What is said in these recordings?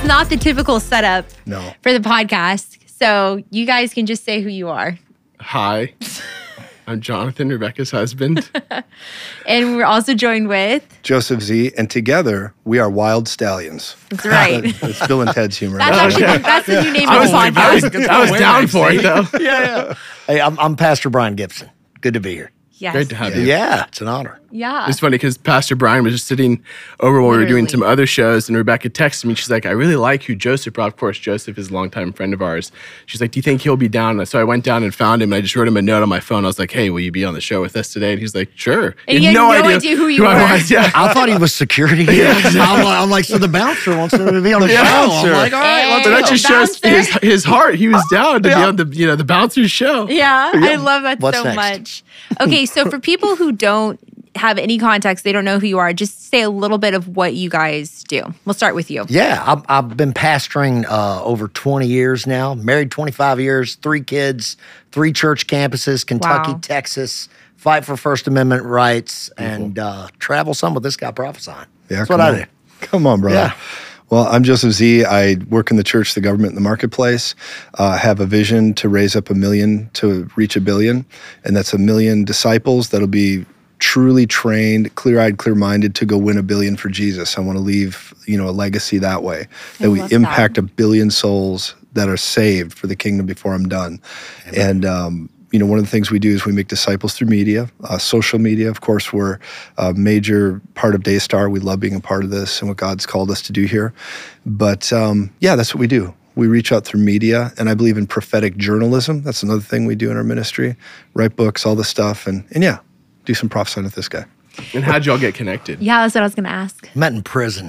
not the typical setup No. for the podcast. So you guys can just say who you are. Hi, I'm Jonathan, Rebecca's husband. And we're also joined with... Joseph Z, and together we are Wild Stallions. That's right. It's Bill and Ted's humor. That's right? actually that's the new name of the podcast. I was down for it, though. Yeah. Hey, I'm Pastor Brian Gibson. Good to be here. Yes. Great to have you. Yeah, it's an honor. Yeah. It's funny because Pastor Brian was just sitting over while we were doing Literally. some other shows, and Rebecca texted me. She's like, I really like who Joseph brought. Of course, Joseph is a longtime friend of ours. She's like, do you think he'll be down? So I went down and found him, and I just wrote him a note on my phone. I was like, hey, will you be on the show with us today? And he's like, sure. And he had no idea who you were. I was. Yeah. I thought he was security. I'm like, so the bouncer wants him to be on the show. I'm like, all right, let's But go. that just shows his heart. He was down to be on the bouncer's show. Yeah, I love that What's so next? much. Okay, so for people who don't have any context, they don't know who you are, just say a little bit of what you guys do. We'll start with you. Yeah, I've been pastoring over 20 years now, married 25 years, 3 kids, 3 church campuses, Kentucky, Wow. Texas, fight for First Amendment rights, and travel some with this guy prophesying. Yeah, That's come what on. I do. Come on, brother. Yeah. Well, I'm Joseph Z. I work in the church, the government, and the marketplace. Have a vision to raise up 1 million to reach 1 billion. And that's 1 million disciples that'll be truly trained, clear-eyed, clear-minded to go win 1 billion for Jesus. I want to leave, a legacy that way, that we love impact that. 1 billion souls that are saved for the kingdom before I'm done. And, one of the things we do is we make disciples through media, social media. Of course, we're a major part of Daystar. We love being a part of this and what God's called us to do here. But that's what we do. We reach out through media, and I believe in prophetic journalism. That's another thing we do in our ministry. Write books, all this stuff, and do some prophesying with this guy. And how'd y'all get connected? Yeah, that's what I was going to ask. Met in prison.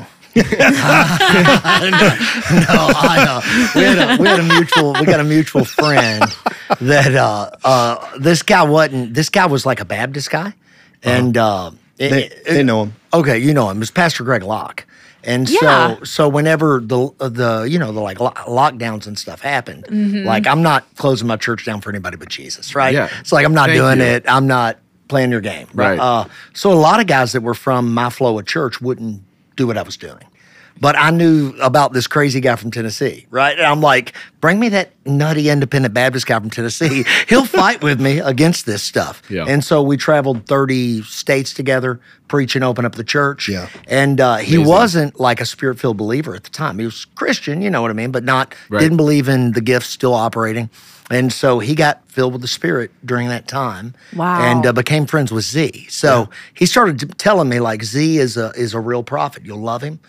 We got a mutual friend that this guy was like a Baptist guy, and They know him. Okay, you know him. It's Pastor Greg Locke. And Yeah. so whenever the like lockdowns and stuff happened, Mm-hmm. like I'm not closing my church down for anybody but Jesus, right? Yeah. It's like I'm not Thank doing you. it. I'm not playing your game. Right. So a lot of guys that were from my flow of church wouldn't do what I was doing. But I knew about this crazy guy from Tennessee, right? And I'm like, bring me that nutty independent Baptist guy from Tennessee. He'll fight with me against this stuff. Yeah. And so we traveled 30 states together, preaching, open up the church. Yeah. And he wasn't like a spirit-filled believer at the time. He was Christian, you know what I mean, but didn't believe in the gifts still operating. And so he got filled with the Spirit during that time. Wow. And became friends with Z. So he started telling me, like, Z is a real prophet. You'll love him.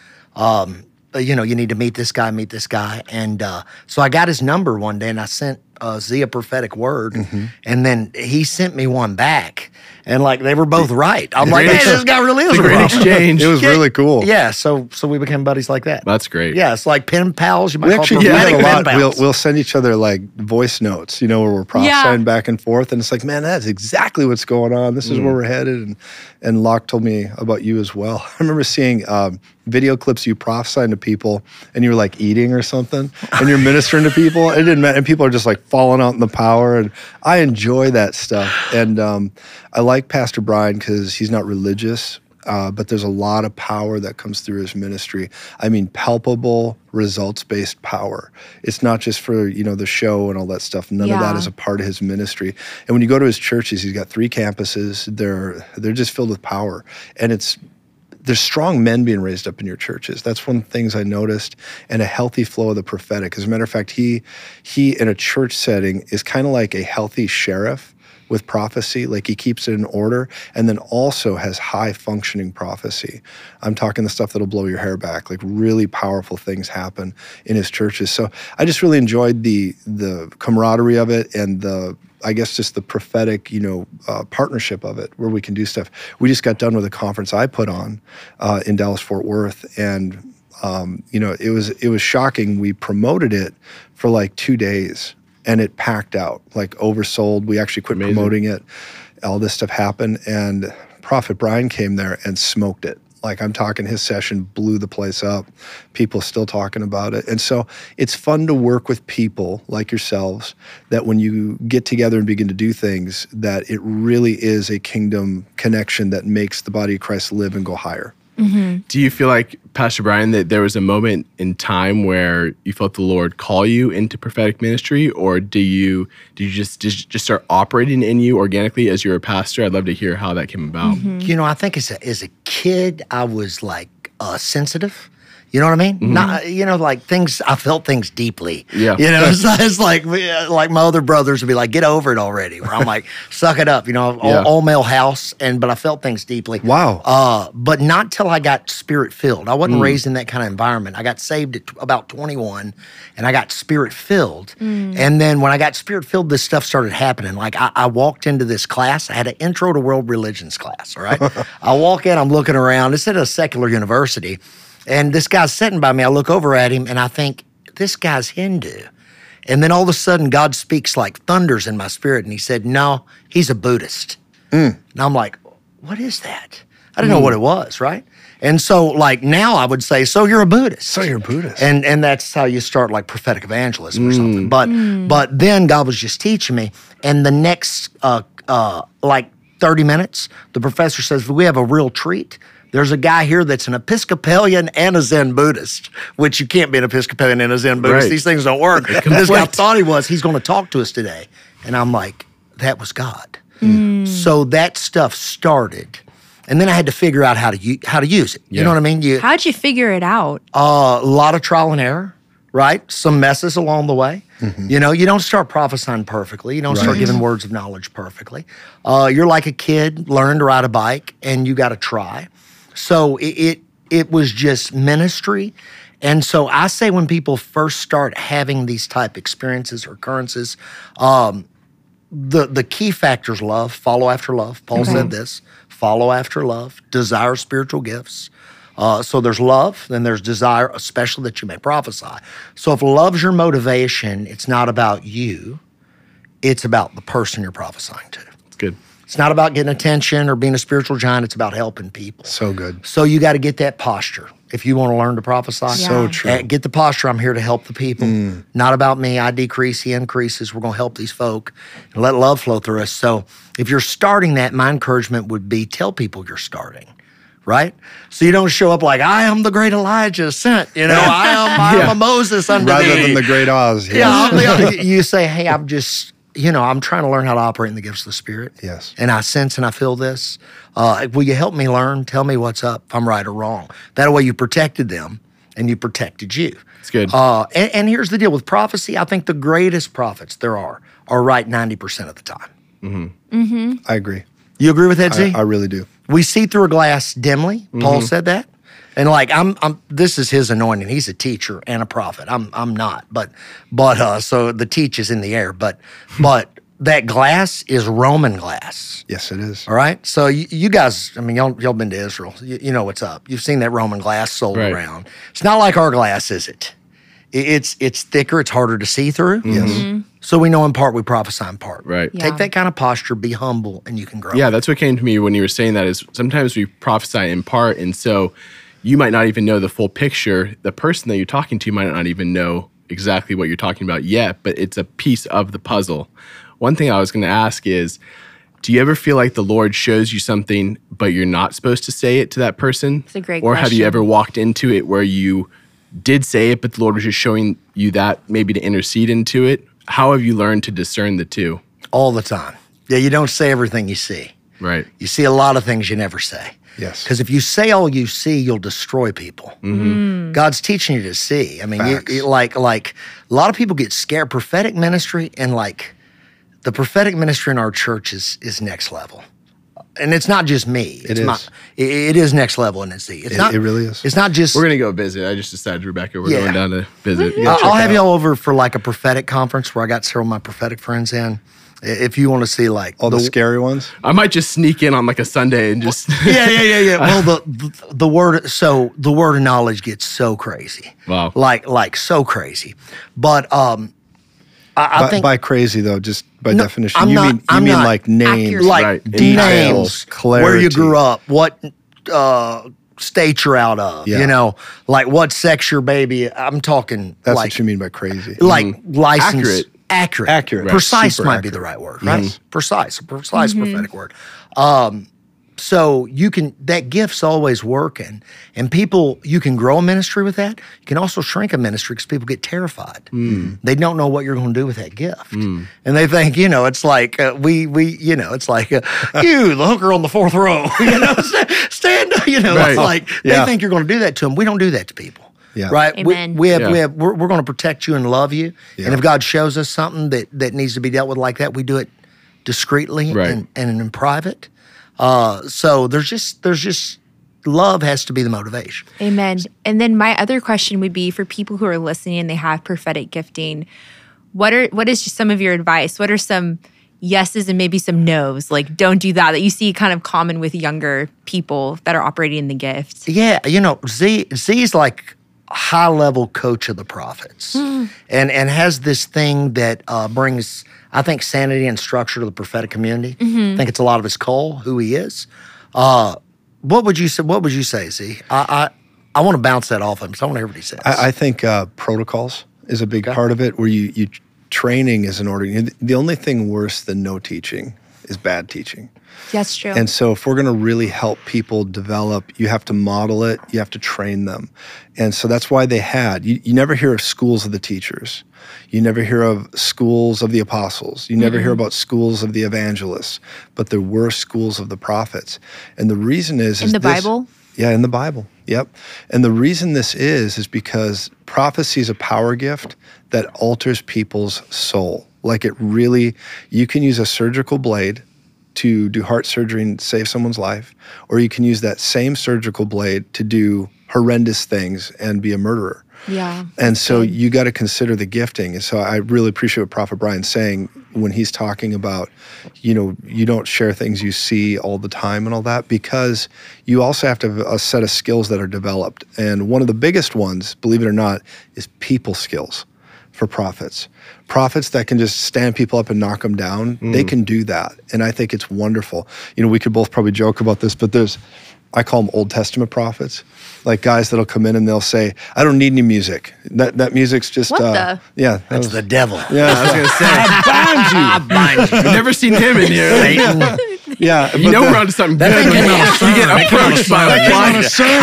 You need to meet this guy. And so I got his number one day, and I sent Z a prophetic word. And then he sent me one back. And, like, they were both right. I'm like, hey, this guy really is It's a great prophet. exchange. It was really cool. Yeah, so we became buddies like that. That's great. Yeah, it's like pen pals. You might We call actually it do that prophetic a pen lot. pals. We'll send each other like voice notes, where we're prophesying back and forth, and it's like, man, that's exactly what's going on. This is where we're headed. And Locke told me about you as well. I remember seeing video clips of you prophesying to people, and you were like eating or something, and you're ministering to people. It didn't matter, and people are just like falling out in the power. And I enjoy that stuff. And I like Pastor Brian because he's not religious. But there's a lot of power that comes through his ministry. I mean, palpable, results-based power. It's not just for, the show and all that stuff. None of that is a part of his ministry. And when you go to his churches, he's got 3 campuses. They're just filled with power. And there's strong men being raised up in your churches. That's one of the things I noticed, and a healthy flow of the prophetic. As a matter of fact, he in a church setting is kind of like a healthy sheriff with prophecy. Like, he keeps it in order, and then also has high functioning prophecy. I'm talking the stuff that'll blow your hair back. Like, really powerful things happen in his churches. So I just really enjoyed the camaraderie of it, and I guess just the prophetic, partnership of it, where we can do stuff. We just got done with a conference I put on in Dallas-Fort Worth, and it was shocking. We promoted it for like 2 days, and it packed out, like oversold. We actually quit promoting it. All this stuff happened, and Prophet Brian came there and smoked it. Like, I'm talking, his session blew the place up. People still talking about it. And so it's fun to work with people like yourselves, that when you get together and begin to do things, that it really is a kingdom connection that makes the body of Christ live and go higher. Do you feel like, Pastor Brian, that there was a moment in time where you felt the Lord call you into prophetic ministry, or did you just start operating in you organically as you're a pastor? I'd love to hear how that came about. You know, I think as a kid, I was like sensitive. You know what I mean? Not, you know, like things, I felt things deeply. Yeah. You know, it's like my other brothers would be like, get over it already. Where I'm like, suck it up, you know, all male house. But I felt things deeply. Wow. But not till I got spirit filled. I wasn't raised in that kind of environment. I got saved at about 21 and I got spirit filled. And then when I got spirit filled, this stuff started happening. Like I walked into this class. I had an intro to world religions class. All right. I walk in, I'm looking around. It's at a secular university. And this guy's sitting by me. I look over at him and I think, this guy's Hindu. And then all of a sudden, God speaks like thunders in my spirit. And he said, no, he's a Buddhist. And I'm like, what is that? I didn't know what it was, right? And so like now I would say, so you're a Buddhist. So you're a Buddhist. And that's how you start like prophetic evangelism or something. But then God was just teaching me. And the next like 30 minutes, the professor says, we have a real treat. There's a guy here that's an Episcopalian and a Zen Buddhist, which you can't be an Episcopalian and a Zen Buddhist. Right. These things don't work. This guy thought he was. He's going to talk to us today. And I'm like, that was God. So that stuff started. And then I had to figure out how to use it. You know what I mean? How'd you figure it out? A lot of trial and error, right? Some messes along the way. You know, you don't start prophesying perfectly. You don't start giving words of knowledge perfectly. You're like a kid, learn to ride a bike, and you got to try. So it was just ministry. And so I say when people first start having these type experiences or occurrences, the key factor is love, follow after love. Paul said this, follow after love, desire spiritual gifts. So there's love, then there's desire, especially that you may prophesy. So if love's your motivation, it's not about you, it's about the person you're prophesying to. It's good. It's not about getting attention or being a spiritual giant. It's about helping people. So good. So you got to get that posture if you want to learn to prophesy. So true. Get the posture. I'm here to help the people. Not about me. I decrease, he increases. We're going to help these folk and let love flow through us. So if you're starting that, my encouragement would be tell people you're starting. Right? So you don't show up like, I am the great Elijah sent. You know, I am a Moses under Rather thee. than the great Oz. Yeah, you say, hey, I'm just... You know, I'm trying to learn how to operate in the gifts of the Spirit. Yes. And I sense and I feel this. Will you help me learn? Tell me what's up, if I'm right or wrong. That way you protected them and you protected you. It's good. And here's the deal with prophecy. I think the greatest prophets there are right 90% of the time. I agree. You agree with that, Z? I really do. We see through a glass dimly. Paul said that. And like I'm this is his anointing. He's a teacher and a prophet. I'm not, but so the teach is in the air. But that glass is Roman glass. Yes, it is. All right. So you guys, I mean, y'all been to Israel. You know what's up. You've seen that Roman glass sold around. It's not like our glass, is it? It's thicker. It's harder to see through. Yes. So we know in part, we prophesy in part. Right. Yeah. Take that kind of posture, be humble, and you can grow. Yeah, that's what came to me when you were saying that is sometimes we prophesy in part. And so you might not even know the full picture. The person that you're talking to might not even know exactly what you're talking about yet, but it's a piece of the puzzle. One thing I was going to ask is, do you ever feel like the Lord shows you something, but you're not supposed to say it to that person? It's a great Or have you question. ever walked into it where you did say it, but the Lord was just showing you that maybe to intercede into it? How have you learned to discern the two? All the time. Yeah, you don't say everything you see. Right. You see a lot of things you never say. Yes. Because if you say all you see, you'll destroy people. God's teaching you to see. I mean, like a lot of people get scared. Prophetic ministry and like the prophetic ministry in our church is next level. And it's not just me. It is. It is next level in its It's not. It really is. It's not just. We're going to go visit. I just decided, Rebecca, we're Yeah. going down to visit. I'll have y'all over for like a prophetic conference where I got several of my prophetic friends in. If you want to see like All the scary ones? I might just sneak in on like a Sunday and just... yeah. Well, the word of knowledge gets so crazy. Wow. Like so crazy. But I think By crazy though, just by No, definition, I'm you not- mean I'm not like names, accurate. like Right. names, Details, clarity. where you grew up, what state you're out of, Yeah. you know, like what sex your baby. I'm talking That's like what you mean by crazy. like license. Accurate. Accurate. Right. Precise Super might be accurate. the right word, right? Yes. Precise prophetic word. So that gift's always working. And people, you can grow a ministry with that. You can also shrink a ministry because people get terrified. They don't know what you're going to do with that gift. And they think, it's like, it's like, you, the hooker on the fourth row, stand up, Right. It's like, they think you're going to do that to them. We don't do that to people. Yeah. Right. Amen. We're going to protect you and love you. Yeah. And if God shows us something that needs to be dealt with like that, we do it discreetly Right. and in private. So there's just love has to be the motivation. Amen. And then my other question would be for people who are listening and they have prophetic gifting, what is just some of your advice? What are some yeses and maybe some nos? Like, don't do that you see kind of common with younger people that are operating in the gift. Yeah, Z's like high-level coach of the prophets and has this thing that brings, I think, sanity and structure to the prophetic community. I think it's a lot of his call, who he is. What would you say, Z? I want to bounce that off him, so I want to hear what he says. I think protocols is a big part of it, where you training is in order. The only thing worse than no teaching is bad teaching. That's true. And so if we're going to really help people develop, you have to model it, you have to train them. And so that's why you never hear of schools of the teachers. You never hear of schools of the apostles. You never hear about schools of the evangelists. But there were schools of the prophets. And the reason is in the Bible? Yeah, in the Bible. Yep. And the reason this is because prophecy is a power gift that alters people's soul. Like it really, you can use a surgical blade to do heart surgery and save someone's life, or you can use that same surgical blade to do horrendous things and be a murderer. Yeah. And so you got to consider the gifting. And so I really appreciate what Prophet Brian's saying when he's talking about, you don't share things you see all the time and all that, because you also have to have a set of skills that are developed. And one of the biggest ones, believe it or not, is people skills for prophets. Prophets that can just stand people up and knock them down, they can do that. And I think it's wonderful. We could both probably joke about this, but I call them Old Testament prophets, like guys that'll come in and they'll say, I don't need any music. That music's just, yeah. That's the devil. Yeah, I was going to say, I bind you. I've never seen him in here. Satan. yeah. We're onto something good. When you get approached by a flying,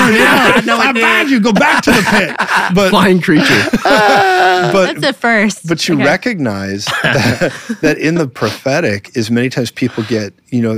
I bind you, go back to the pit. But flying creature. That's a first. But you recognize that in the prophetic is many times people get,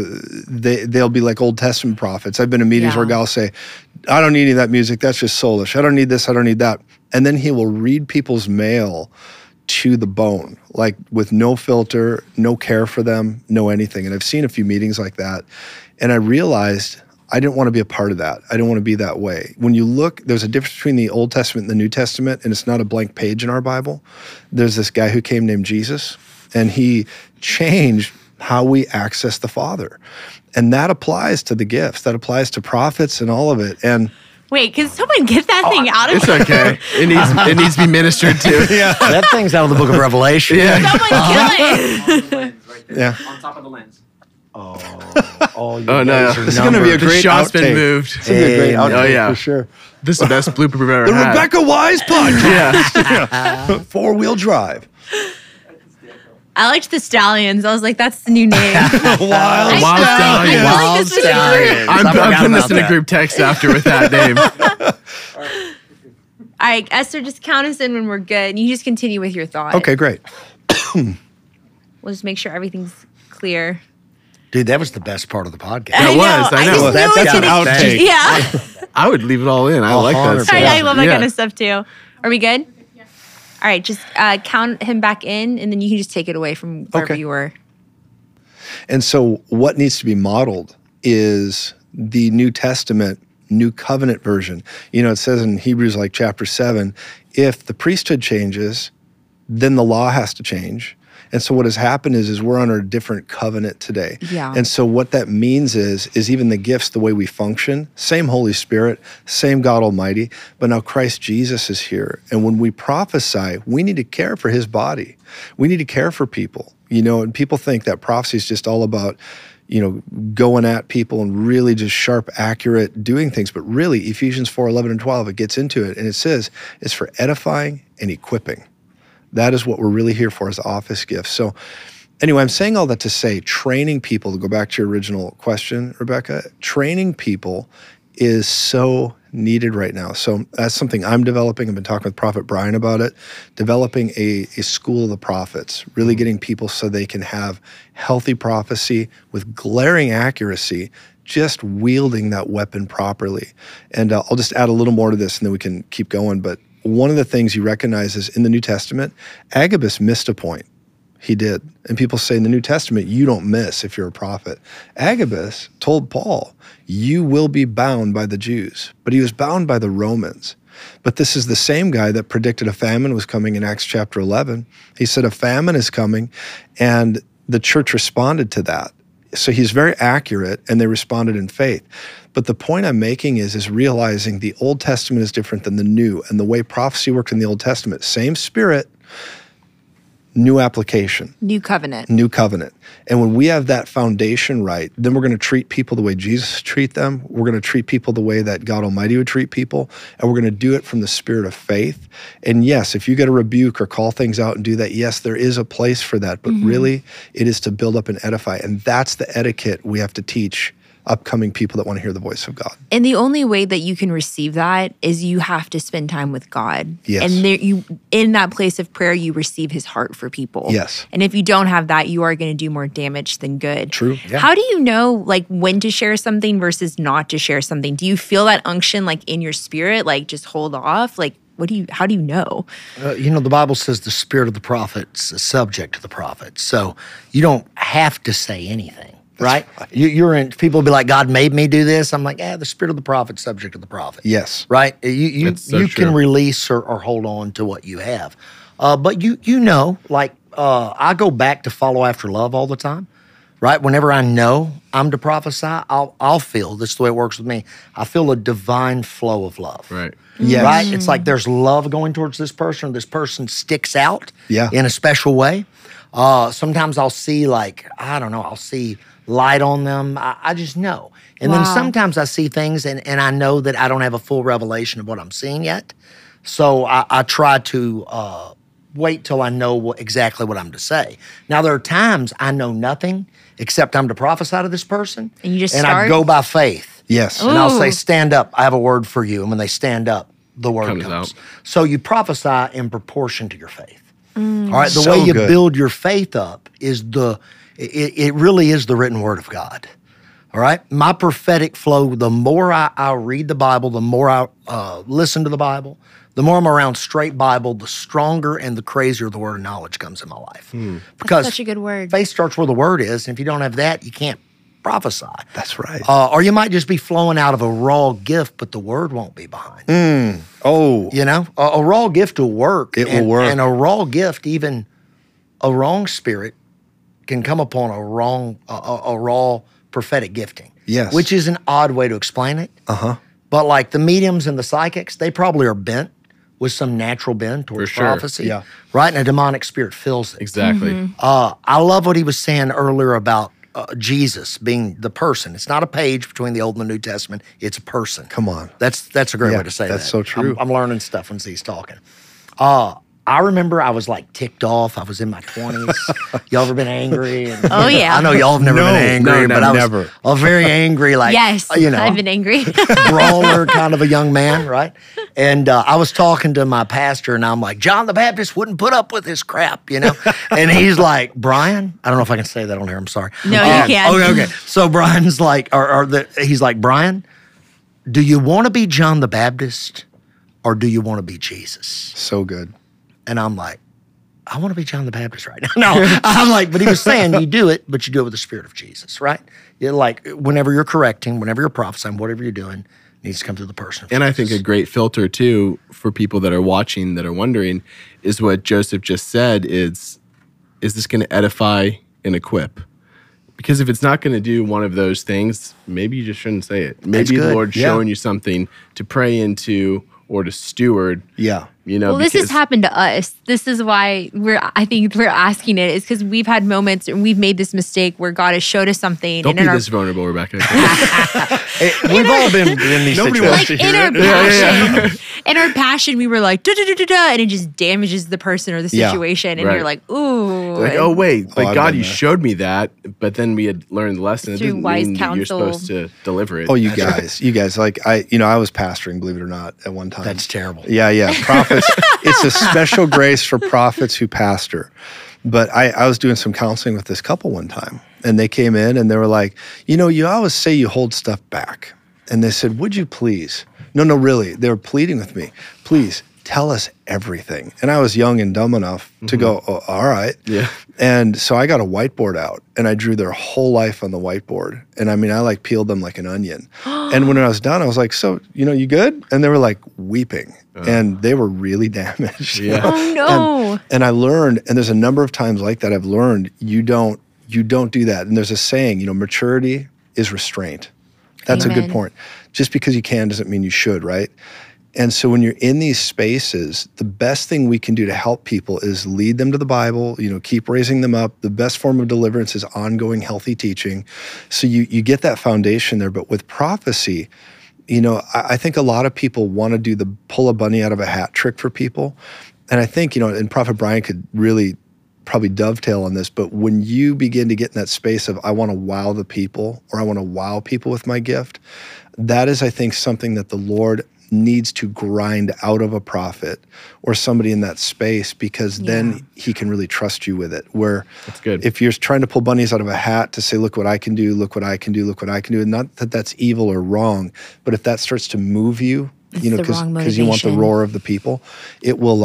they'll be like Old Testament prophets. I've been in meetings where a guy will say, I don't need any of that music. That's just soulish. I don't need this. I don't need that. And then he will read people's mail to the bone, like with no filter, no care for them, no anything. And I've seen a few meetings like that. And I realized I didn't want to be a part of that. I didn't want to be that way. When you look, there's a difference between the Old Testament and the New Testament, and it's not a blank page in our Bible. There's this guy who came named Jesus, and he changed how we access the Father. And that applies to the gifts. That applies to prophets and all of it. And wait, can someone get that thing out of It's here? okay. It needs to be ministered to. yeah, That thing's out of the book of Revelation. Yeah. Someone kill it. yeah. On top of the lens. Oh, Oh, no. This is going to be a The great shot's been outtake. moved. It's going to be a great Oh, outtake yeah. for sure. This is the best blooper we've ever The had. Rebecca Wise podcast. Yeah. Four-wheel drive. I liked the Stallions. I was like, that's the new name. Wild Wild I Stallions. feel like this was a group. I'm putting this in a group text after with that name. All right, Esther, just count us in when we're good. And you just continue with your thought. Okay, great. We'll just make sure everything's clear. Dude, that was the best part of the podcast. I was, I know. just knew That's it was an gonna- outtake. Yeah. I would leave it all in. I like that 100%. stuff. I love that Yeah. kind of stuff too. Are we good? All right, just count him back in, and then you can just take it away from wherever Okay. you were. And so what needs to be modeled is the New Testament, New Covenant version. It says in Hebrews like chapter 7, if the priesthood changes, then the law has to change. And so what has happened is we're under a different covenant today. Yeah. And so what that means is even the gifts, the way we function, same Holy Spirit, same God Almighty, but now Christ Jesus is here. And when we prophesy, we need to care for his body. We need to care for people, and people think that prophecy is just all about, going at people and really just sharp, accurate doing things. But really, Ephesians 4:11 and 12, it gets into it. And it says it's for edifying and equipping. That is what we're really here for as office gifts. So Anyway, I'm saying all that to say training people, to go back to your original question, Rebecca, training people is so needed right now. So that's something I'm developing. I've been talking with Prophet Brian about it, developing a school of the prophets, really getting people so they can have healthy prophecy with glaring accuracy, just wielding that weapon properly. And I'll just add a little more to this and then we can keep going. But one of the things you recognize is in the New Testament, Agabus missed a point. He did. And people say in the New Testament, you don't miss if you're a prophet. Agabus told Paul, you will be bound by the Jews, but he was bound by the Romans. But this is the same guy that predicted a famine was coming in Acts chapter 11. He said a famine is coming, and the church responded to that. So he's very accurate, and they responded in faith. But the point I'm making is realizing the Old Testament is different than the New, and the way prophecy worked in the Old Testament, same spirit, new application. New covenant. New covenant. And when we have that foundation right, then we're going to treat people the way Jesus treat them. We're going to treat people the way that God Almighty would treat people. And we're going to do it from the spirit of faith. And yes, if you get a rebuke or call things out and do that, yes, there is a place for that. But really, it is to build up and edify. And that's the etiquette we have to teach upcoming people that want to hear the voice of God. And the only way that you can receive that is you have to spend time with God. Yes. And there, you, in that place of prayer, you receive his heart for people. Yes. And if you don't have that, you are going to do more damage than good. True. Yeah. How do you know like when to share something versus not to share something? Do you feel that unction like in your spirit, like just hold off? Like how do you know? The Bible says the spirit of the prophet's is subject to the prophet. So you don't have to say anything. Right? You're in, people will be like, God made me do this. I'm like, the spirit of the prophet, subject to the prophet. Yes. Right? You true. can release or hold on to what you have. But I go back to follow after love all the time. Right? Whenever I know I'm to prophesy, I'll feel, this is the way it works with me, I feel a divine flow of love. Right. Yes. Right? It's like there's love going towards this person, or this person sticks out in a special way. Sometimes I'll see I'll see light on them. I just know. And then sometimes I see things and I know that I don't have a full revelation of what I'm seeing yet. So I try to wait till I know exactly what I'm to say. Now, there are times I know nothing except I'm to prophesy to this person. And you just I start? go by faith. Yes. And I'll say, Ooh. stand up. I have a word for you. And when they stand up, the word Comes comes. out. So you prophesy in proportion to your faith. All right, the So way you good. build your faith up is it really is the written word of God. All right, my prophetic flow, the more I read the Bible, the more I listen to the Bible, the more I'm around straight Bible, the stronger and the crazier the word of knowledge comes in my life. Because such a good word. faith starts where the word is, and if you don't have that, you can't prophesy. That's right. Or you might just be flowing out of a raw gift, but the word won't be behind. Oh, A raw gift will work. It will work. And a raw gift, even a wrong spirit, can come upon a raw prophetic gifting. Yes. Which is an odd way to explain it. Uh-huh. But like the mediums and the psychics, they probably are bent with some natural bend towards For sure. prophecy. Yeah. Right? And a demonic spirit fills it. Exactly. I love what he was saying earlier about Jesus being the person. It's not a page between the Old and the New Testament. It's a person. Come on. That's a great Yeah, way to say that. that's so true. I'm learning stuff when he's talking. I remember I was like ticked off. I was in my 20s. Y'all ever been angry? And, Oh, yeah. I know y'all have never No, been angry, no, but I was never. a very angry, like, Yes, I've been angry. brawler kind of a young man, right? And I was talking to my pastor, and I'm like, John the Baptist wouldn't put up with this crap, And he's like, Brian, I don't know if I can say that on here. I'm sorry. No, you can. Okay. So Brian's like, he's like, Brian, do you want to be John the Baptist or do you want to be Jesus? So good. And I'm like, I want to be John the Baptist right now. No, I'm like, but he was saying you do it, but you do it with the Spirit of Jesus, right? You're like, whenever you're correcting, whenever you're prophesying, whatever you're doing, it needs to come through the person of And I Jesus. think a great filter too for people that are watching that are wondering is what Joseph just said is this going to edify and equip? Because if it's not going to do one of those things, maybe you just shouldn't say it. Maybe the good. Lord's Yeah. showing you something to pray into or to steward. Yeah. You know, well, this has happened to us. This is why I think we're asking it, is because we've had moments and we've made this mistake where God has showed us something. Don't be this vulnerable, Rebecca. We've all been in these Nobody situations. wants to in hear our it. passion, in our passion, we were like, da da da da da, and it just damages the person or the Yeah. situation, and Right. you're like, ooh. Like, oh wait, but I've God, done you that. showed me that, but then we had learned the lesson. It Through doesn't wise mean that you're counsel. supposed to deliver it. Oh, you guys, like I was pastoring, believe it or not, at one time. That's terrible. Yeah. Prophets, it's a special grace for prophets who pastor. But I was doing some counseling with this couple one time, and they came in and they were like, you always say you hold stuff back. And they said, would you please? No, really. They were pleading with me. Please tell us everything. And I was young and dumb enough to go, oh, all right. Yeah. And so I got a whiteboard out and I drew their whole life on the whiteboard. And I mean, I like peeled them like an onion. And when I was done, I was like, so, you good? And they were like weeping and they were really damaged. Yeah. Oh no. And I learned, and there's a number of times like that I've learned, you don't do that. And there's a saying, maturity is restraint. That's a good Amen. point. Just because you can doesn't mean you should, right? And so when you're in these spaces, the best thing we can do to help people is lead them to the Bible, keep raising them up. The best form of deliverance is ongoing healthy teaching. So you get that foundation there. But with prophecy, I think a lot of people want to do the pull a bunny out of a hat trick for people. And I think, and Prophet Brian could really probably dovetail on this, but when you begin to get in that space of I want to wow the people or I want to wow people with my gift, that is, I think, something that the Lord needs to grind out of a prophet or somebody in that space, because then he can really trust you with it. Where That's good. if you're trying to pull bunnies out of a hat to say, look what I can do, look what I can do, look what I can do, and not that that's evil or wrong, but if that starts to move you, the wrong because you want the motivation. roar of the people, it will,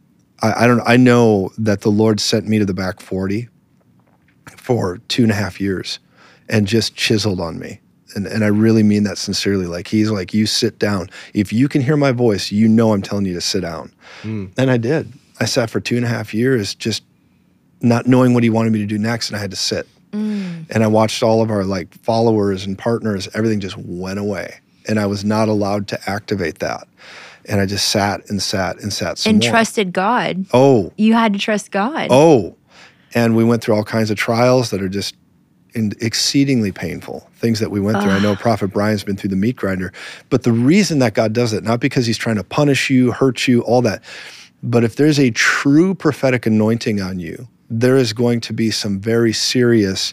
I know that the Lord sent me to the back 40 for 2.5 years and just chiseled on me. And I really mean that sincerely. Like, he's like, you sit down. If you can hear my voice, I'm telling you to sit down. And I did. I sat for 2.5 years just not knowing what he wanted me to do next, and I had to sit. And I watched all of our followers and partners, everything just went away. And I was not allowed to activate that. And I just sat and sat and sat some And more. trusted God. Oh. You had to trust God. Oh. And we went through all kinds of trials that are just exceedingly painful, things that we went through. I know Prophet Brian's been through the meat grinder. But the reason that God does it, not because he's trying to punish you, hurt you, all that, but if there's a true prophetic anointing on you, there is going to be some very serious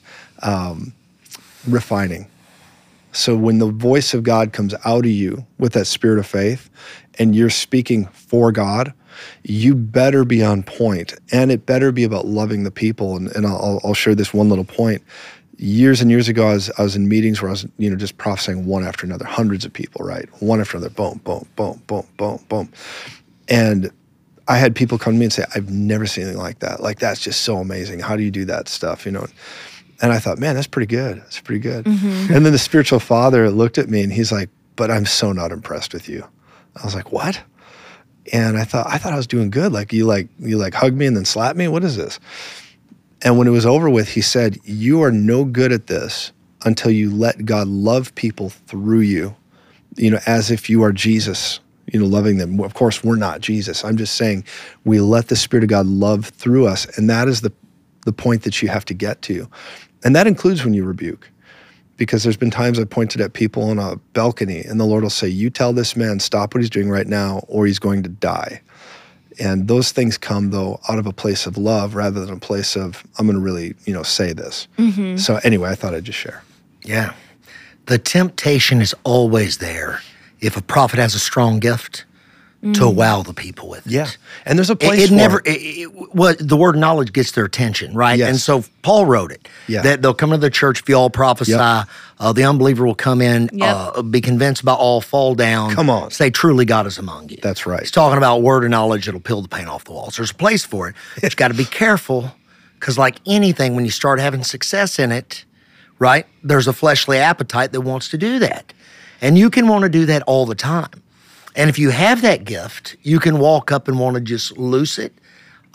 refining. So when the voice of God comes out of you with that spirit of faith and you're speaking for God, you better be on point, and it better be about loving the people. And I'll share this one little point. Years and years ago, I was in meetings where I was, just prophesying one after another, hundreds of people, right? One after another, boom, boom, boom, boom, boom, boom. And I had people come to me and say, I've never seen anything like that. Like, that's just so amazing. How do you do that stuff, And I thought, man, that's pretty good. That's pretty good. And then the spiritual father looked at me and he's like, but I'm so not impressed with you. I was like, what? And I thought I was doing good. You hug me and then slap me? What is this? And when it was over with, he said, you are no good at this until you let God love people through you, as if you are Jesus, loving them. Of course, we're not Jesus. I'm just saying we let the Spirit of God love through us. And that is the point that you have to get to. And that includes when you rebuke. Because there's been times I pointed at people on a balcony and the Lord will say, you tell this man, stop what he's doing right now, or he's going to die. And those things come, though, out of a place of love rather than a place of, I'm going to really, say this. So anyway, I thought I'd just share. Yeah. The temptation is always there if a prophet has a strong gift to wow the people with it. Yeah. And there's a place It for never, it. the word knowledge gets their attention, right? Yes. And so Paul wrote it. Yeah. That they'll come into the church if you all prophesy. Yep. The unbeliever will come in, Yep. be convinced by all, fall down. Come on. Say, truly God is among you. That's right. He's talking about word of knowledge that'll peel the paint off the walls. There's a place for it. But you got to be careful, because like anything, when you start having success in it, right, there's a fleshly appetite that wants to do that. And you can want to do that all the time. And if you have that gift, you can walk up and want to just loose it.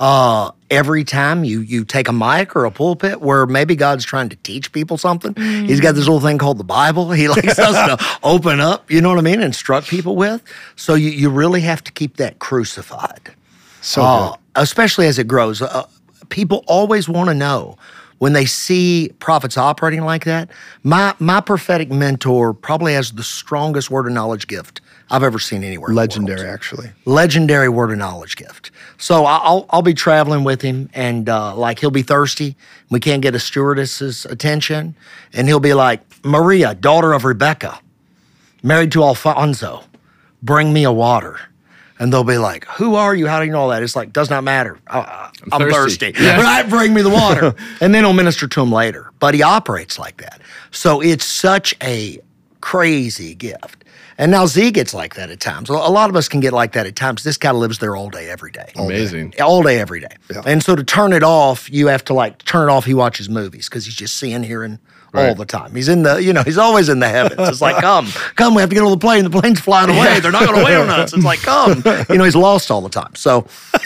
Every time you take a mic or a pulpit where maybe God's trying to teach people something, He's got this little thing called the Bible. He likes us to open up, you know what I mean, instruct people with. So you really have to keep that crucified. So good. Especially as it grows. People always want to know when they see prophets operating like that. My prophetic mentor probably has the strongest word of knowledge gift I've ever seen anywhere. Legendary, actually. Legendary word of knowledge gift. So I'll be traveling with him, and like he'll be thirsty. We can't get a stewardess's attention, and he'll be like, Maria, daughter of Rebecca, married to Alfonso, bring me a water. And they'll be like, who are you? How do you know all that? It's like, does not matter. I'm thirsty. Yeah. Right? Bring me the water. And then he'll minister to him later. But he operates like that. So it's such a crazy gift. And now Z gets like that at times. A lot of us can get like that at times. This guy lives there all day, every day. Amazing. All day, every day. Yeah. And so to turn it off, you have to like turn it off. He watches movies because he's just seeing, hearing all the time. He's in the, he's always in the heavens. It's like, come, we have to get on the plane. The plane's flying away. They're not going to wait on us. It's like, come. He's lost all the time. So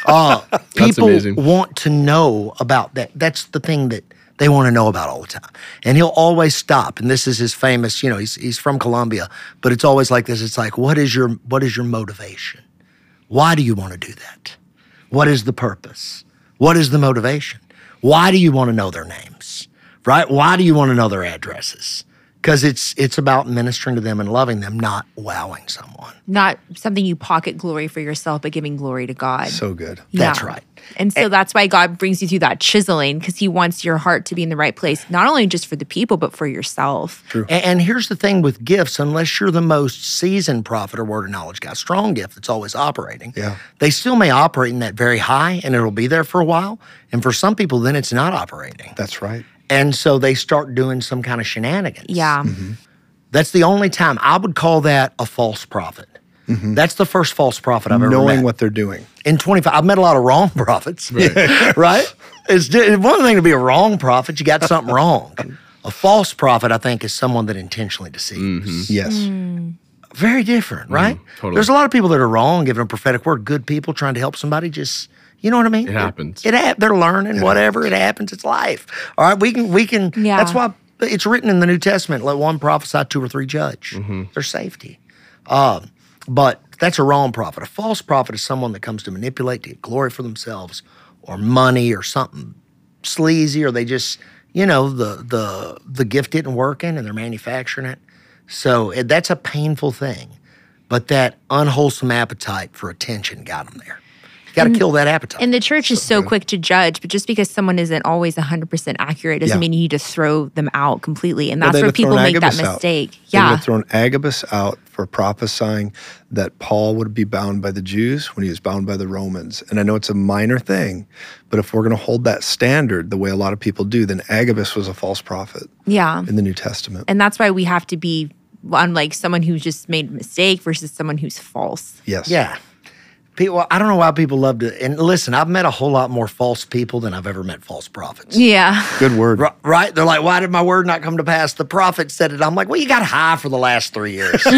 people amazing. want to know about that. That's the thing that they want to know about all the time. And he'll always stop. And this is his famous, he's from Colombia, but it's always like this. It's like, what is your motivation? Why do you want to do that? What is the purpose? What is the motivation? Why do you want to know their names? Right? Why do you want to know their addresses? Because it's about ministering to them and loving them, not wowing someone. Not something you pocket glory for yourself, but giving glory to God. So good. That's right. And so that's why God brings you through that chiseling, because he wants your heart to be in the right place, not only just for the people, but for yourself. True. And here's the thing with gifts, unless you're the most seasoned prophet or word of knowledge guy, strong gift that's always operating, they still may operate in that very high, and it'll be there for a while. And for some people, then it's not operating. That's right. And so they start doing some kind of shenanigans. Yeah. Mm-hmm. That's the only time I would call that a false prophet. Mm-hmm. That's the first false prophet I've ever met. Knowing what they're doing. In 25, I've met a lot of wrong prophets, right? It's one thing to be a wrong prophet. You got something wrong. A false prophet, I think, is someone that intentionally deceives. Yes. Very different, right? Totally. There's a lot of people that are wrong, giving a prophetic word, good people trying to help somebody, just, you know what I mean? It happens. They're learning, whatever. It happens. It's life. All right, we can. Yeah. That's why it's written in the New Testament, let one prophesy, two or three judge. There's safety. But that's a wrong prophet. A false prophet is someone that comes to manipulate, to get glory for themselves, or money, or something sleazy, or they just, the gift isn't working and they're manufacturing it. So that's a painful thing. But that unwholesome appetite for attention got them there. You got to kill that appetite. And the church is so quick to judge, but just because someone isn't always 100% accurate doesn't mean you need to throw them out completely. And that's where people make that mistake. They would have thrown Agabus out for prophesying that Paul would be bound by the Jews when he was bound by the Romans. And I know it's a minor thing, but if we're going to hold that standard the way a lot of people do, then Agabus was a false prophet in the New Testament. And that's why we have to be on like someone who's just made a mistake versus someone who's false. Yes. Yeah. People, I don't know why people love to, and listen, I've met a whole lot more false people than I've ever met false prophets. Yeah. Good word. Right? They're like, why did my word not come to pass? The prophet said it. I'm like, well, you got high for the last 3 years. You're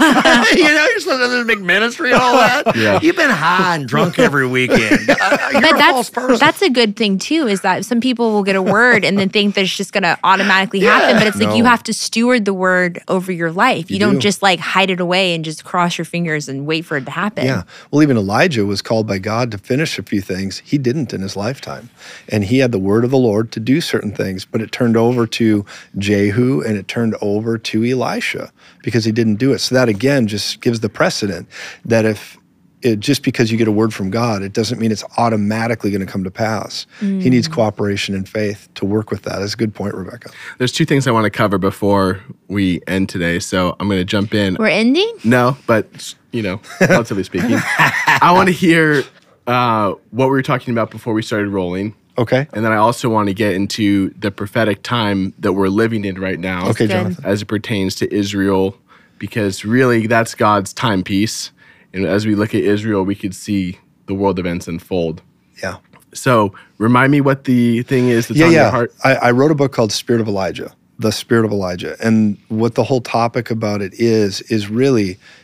supposed to have this big ministry and all that. Yeah. You've been high and drunk every weekend. You're a false person. That's a good thing too, is that some people will get a word and then think that it's just going to automatically happen. But it's like you have to steward the word over your life. You don't just like hide it away and just cross your fingers and wait for it to happen. Yeah. Well, even Elijah was called by God to finish a few things. He didn't in his lifetime. And he had the word of the Lord to do certain things, but it turned over to Jehu and it turned over to Elisha because he didn't do it. So that again just gives the precedent that just because you get a word from God, it doesn't mean it's automatically going to come to pass. He needs cooperation and faith to work with that. That's a good point, Rebecca. There's two things I want to cover before we end today, so I'm going to jump in. We're ending? No, but, relatively speaking. I want to hear what we were talking about before we started rolling. Okay. And then I also want to get into the prophetic time that we're living in right now. Okay, Jonathan. As it pertains to Israel, because really that's God's timepiece. And as we look at Israel, we could see the world events unfold. Yeah. So remind me what the thing is that's on your heart. I wrote a book called Spirit of Elijah, The Spirit of Elijah. And what the whole topic about it is really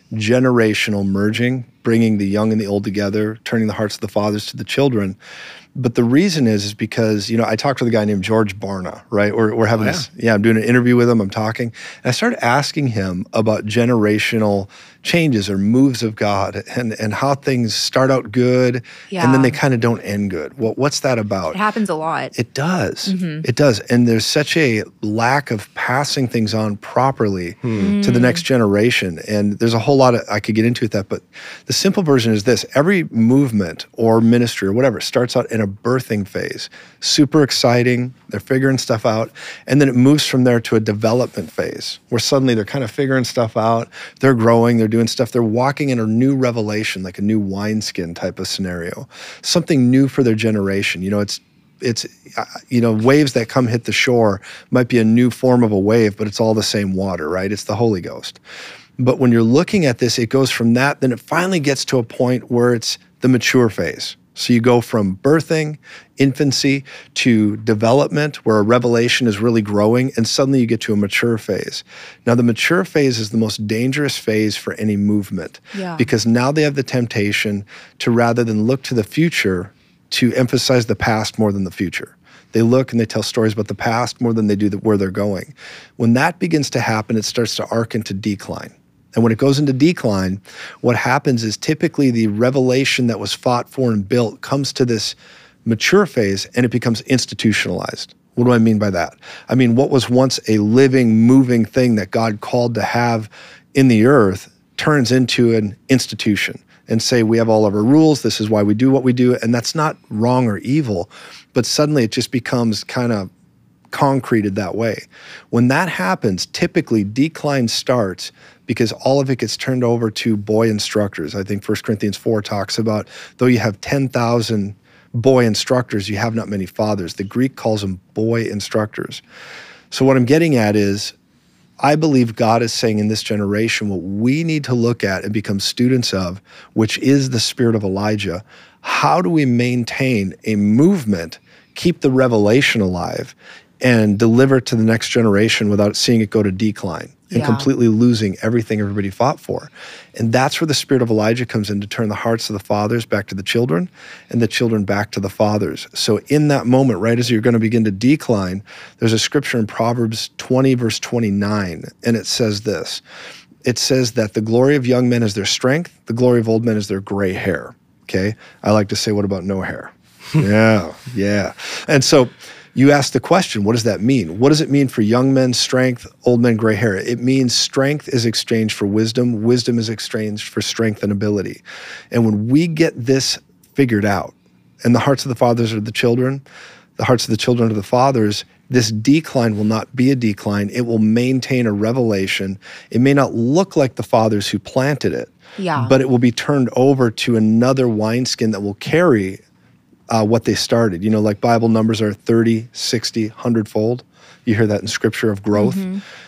generational merging, bringing the young and the old together, turning the hearts of the fathers to the children. But the reason is because, I talked with a guy named George Barna, right? We're having this, I'm doing an interview with him, I'm talking, and I started asking him about generational changes or moves of God and how things start out good and then they kind of don't end good. What's that about? It happens a lot. It does. It does. And there's such a lack of passing things on properly to the next generation. And there's a whole lot I could get into with that, but the simple version is this. Every movement or ministry or whatever starts out in a birthing phase. Super exciting. They're figuring stuff out. And then it moves from there to a development phase where suddenly they're kind of figuring stuff out. They're growing. They're doing stuff. They're walking in a new revelation, like a new wineskin type of scenario. Something new for their generation. It's waves that come hit the shore might be a new form of a wave, but it's all the same water, right? It's the Holy Ghost. But when you're looking at this, it goes from that, then it finally gets to a point where it's the mature phase. So you go from birthing, infancy, to development, where a revelation is really growing, and suddenly you get to a mature phase. Now, the mature phase is the most dangerous phase for any movement, because now they have the temptation to, rather than look to the future, to emphasize the past more than the future. They look and they tell stories about the past more than they do where they're going. When that begins to happen, it starts to arc into decline. And when it goes into decline, what happens is typically the revelation that was fought for and built comes to this mature phase and it becomes institutionalized. What do I mean by that? I mean, what was once a living, moving thing that God called to have in the earth turns into an institution and say, we have all of our rules, this is why we do what we do, and that's not wrong or evil, but suddenly it just becomes kind of concreted that way. When that happens, typically decline starts because all of it gets turned over to boy instructors. I think 1 Corinthians 4 talks about, though you have 10,000 boy instructors, you have not many fathers. The Greek calls them boy instructors. So what I'm getting at is, I believe God is saying in this generation what we need to look at and become students of, which is the spirit of Elijah. How do we maintain a movement, keep the revelation alive, and deliver it to the next generation without seeing it go to decline and completely losing everything everybody fought for? And that's where the spirit of Elijah comes in, to turn the hearts of the fathers back to the children and the children back to the fathers. So in that moment, right as you're going to begin to decline, there's a scripture in Proverbs 20, verse 29, and it says this. It says that the glory of young men is their strength, the glory of old men is their gray hair. Okay? I like to say, what about no hair? Yeah. And so you ask the question, what does that mean? What does it mean for young men, strength, old men, gray hair? It means strength is exchanged for wisdom. Wisdom is exchanged for strength and ability. And when we get this figured out, and the hearts of the fathers are the children, the hearts of the children are the fathers, this decline will not be a decline. It will maintain a revelation. It may not look like the fathers who planted it, but it will be turned over to another wineskin that will carry what they started. Like Bible numbers are 30, 60, 100-fold. You hear that in scripture of growth.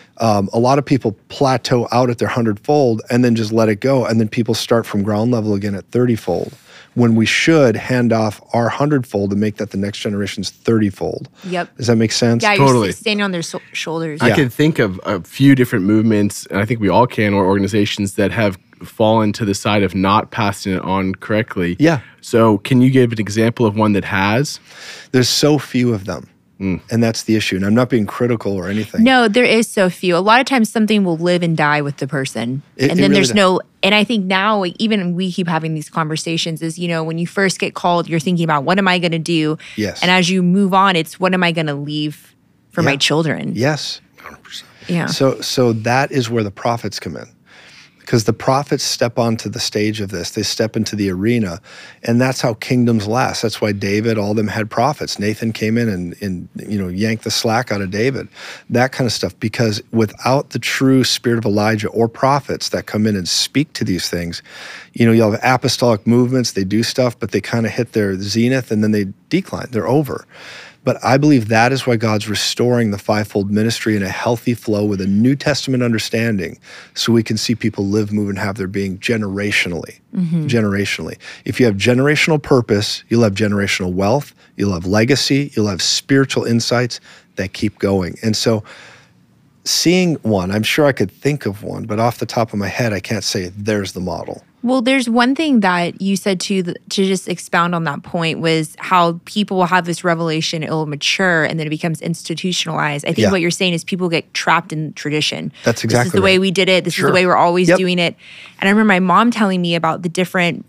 A lot of people plateau out at their 100-fold and then just let it go. And then people start from ground level again at 30-fold, when we should hand off our 100-fold and make that the next generation's 30-fold. Yep. Does that make sense? Yeah, Totally. You're standing on their shoulders. I can think of a few different movements, and I think we all can, or organizations that have fallen to the side of not passing it on correctly. Yeah. So can you give an example of one that has? There's so few of them. And that's the issue. And I'm not being critical or anything. No, there is so few. A lot of times something will live and die with the person. And then really there's does. no, and I think now, even we keep having these conversations is, when you first get called, you're thinking about, what am I going to do? Yes. And as you move on, it's, what am I going to leave for my children? Yes. 100%. Yeah. So that is where the prophets come in. Because the prophets step onto the stage of this. They step into the arena. And that's how kingdoms last. That's why David, all of them had prophets. Nathan came in and yanked the slack out of David. That kind of stuff. Because without the true spirit of Elijah or prophets that come in and speak to these things, you'll have apostolic movements. They do stuff, but they kind of hit their zenith and then they decline. They're over. But I believe that is why God's restoring the fivefold ministry in a healthy flow with a New Testament understanding, so we can see people live, move, and have their being generationally. Generationally. If you have generational purpose, you'll have generational wealth, you'll have legacy, you'll have spiritual insights that keep going. And so seeing one, I'm sure I could think of one, but off the top of my head, I can't say there's the model. Well, there's one thing that you said to just expound on that point was how people will have this revelation, it will mature, and then it becomes institutionalized. I think what you're saying is people get trapped in tradition. That's exactly This is the way we did it. This is the way we're always doing it. And I remember my mom telling me about the different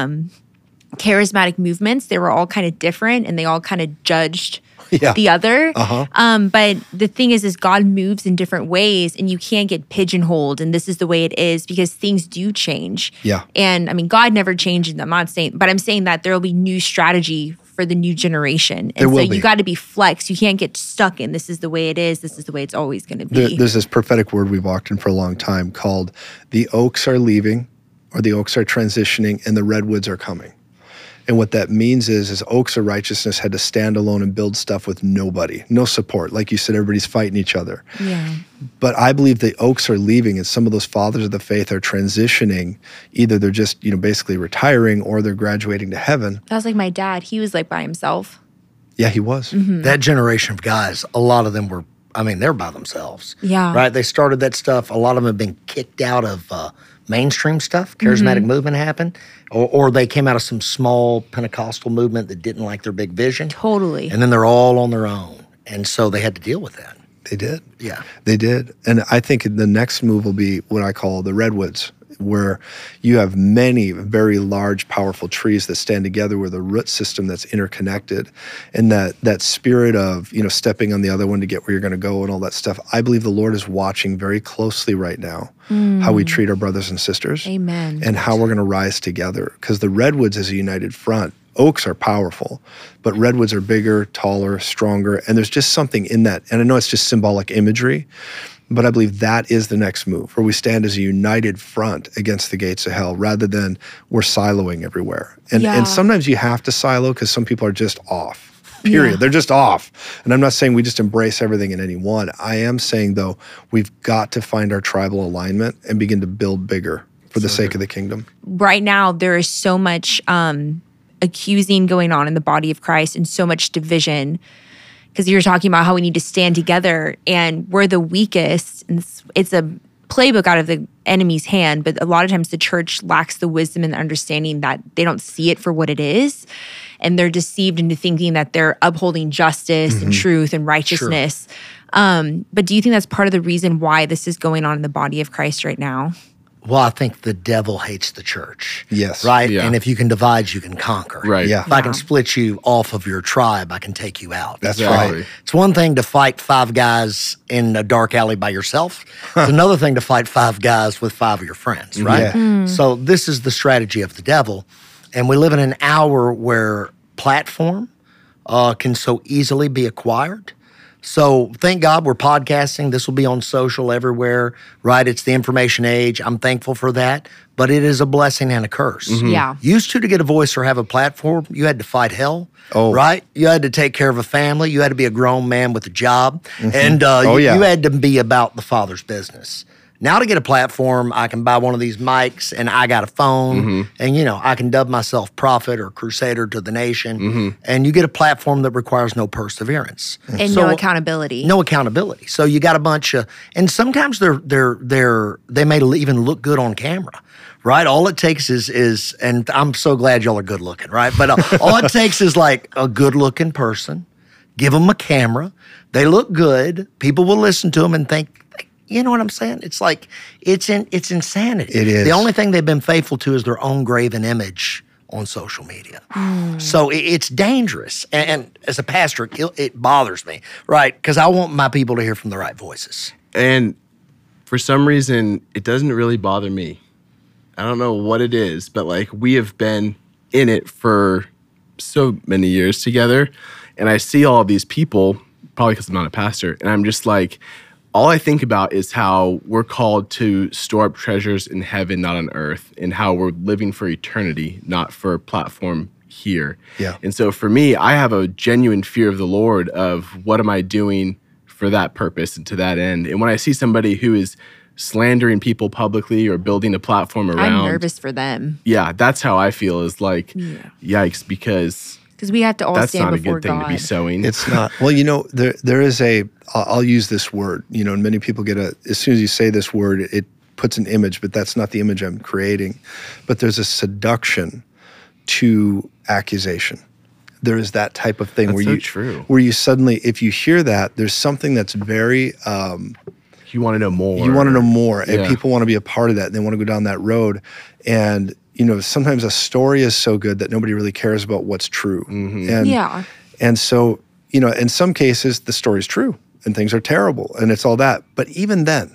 charismatic movements. They were all kind of different, and they all kind of judged the other. But the thing is God moves in different ways, and you can't get pigeonholed, and this is the way it is, because things do change. And I mean, God never changes. I'm not saying, but I'm saying that there will be new strategy for the new generation. And so you got to be flex. You can't get stuck in this is the way it is. This is the way it's always going to be. There's this prophetic word we've walked in for a long time called the oaks are leaving, or the oaks are transitioning, and the redwoods are coming. And what that means is oaks of righteousness had to stand alone and build stuff with nobody, no support. Like you said, everybody's fighting each other. But I believe the oaks are leaving, and some of those fathers of the faith are transitioning. Either they're just, basically retiring, or they're graduating to heaven. That was like my dad. He was like by himself. Yeah, he was. That generation of guys, a lot of them were, they're by themselves. Right? They started that stuff. A lot of them have been kicked out of mainstream stuff. Charismatic movement happened. Or they came out of some small Pentecostal movement that didn't like their big vision. Totally. And then they're all on their own. And so they had to deal with that. They did. Yeah. They did. And I think the next move will be what I call the redwoods, where you have many very large, powerful trees that stand together with a root system that's interconnected. And that spirit of, stepping on the other one to get where you're going to go and all that stuff. I believe the Lord is watching very closely right now how we treat our brothers and sisters. Amen. And how we're going to rise together. Because the redwoods is a united front. Oaks are powerful, but redwoods are bigger, taller, stronger. And there's just something in that. And I know it's just symbolic imagery, but I believe that is the next move, where we stand as a united front against the gates of hell, rather than we're siloing everywhere. And sometimes you have to silo because some people are just off. Period. They're just off. And I'm not saying we just embrace everything in any one. I am saying, though, we've got to find our tribal alignment and begin to build bigger for the sake of the kingdom. Right now, there is so much accusing going on in the body of Christ, and so much division. Because you're talking about how we need to stand together, and we're the weakest. And it's a playbook out of the enemy's hand, but a lot of times the church lacks the wisdom and the understanding that they don't see it for what it is. And they're deceived into thinking that they're upholding justice and truth and righteousness. But do you think that's part of the reason why this is going on in the body of Christ right now? Well, I think the devil hates the church. Yes. Right? Yeah. And if you can divide, you can conquer. Right. Yeah. If I can split you off of your tribe, I can take you out. That's Exactly. right. It's one thing to fight 5 guys in a dark alley by yourself. It's another thing to fight 5 guys with 5 of your friends, right? Yeah. So this is the strategy of the devil. And we live in an hour where platform can so easily be acquired. So thank God we're podcasting. This will be on social everywhere, right? It's the information age. I'm thankful for that. But it is a blessing and a curse. Yeah. Used to get a voice or have a platform, you had to fight hell, right? You had to take care of a family. You had to be a grown man with a job. And you had to be about the Father's business. Now to get a platform, I can buy one of these mics and I got a phone and, I can dub myself prophet or crusader to the nation. And you get a platform that requires no perseverance. And no accountability. No accountability. So you got a bunch of, and sometimes they may even look good on camera, right? All it takes is, and I'm so glad y'all are good looking, right? But all it takes is like a good looking person, give them a camera, they look good, people will listen to them and think, you know what I'm saying? It's like, it's insanity. It is. The only thing they've been faithful to is their own graven image on social media. So it's dangerous. And as a pastor, it bothers me, right? Because I want my people to hear from the right voices. And for some reason, it doesn't really bother me. I don't know what it is, but like we have been in it for so many years together. And I see all of these people, probably because I'm not a pastor, and I'm just like, all I think about is how we're called to store up treasures in heaven, not on earth, and how we're living for eternity, not for a platform here. Yeah. And so for me, I have a genuine fear of the Lord of what am I doing for that purpose and to that end. And when I see somebody who is slandering people publicly or building a platform around. I'm nervous for them. Yeah, that's how I feel is like, yikes, because Because we have to all That's stand not a before good thing God. to be sowing. It's not. Well, there is I'll use this word, and many people as soon as you say this word, it puts an image, but that's not the image I'm creating. But there's a seduction to accusation. There is that type of thing where you suddenly, if you hear that, there's something that's very, you want to know more. You want to know more, and people want to be a part of that, and they want to go down that road. And sometimes a story is so good that nobody really cares about what's true. Yeah. And so, in some cases, the story's true and things are terrible and it's all that. But even then,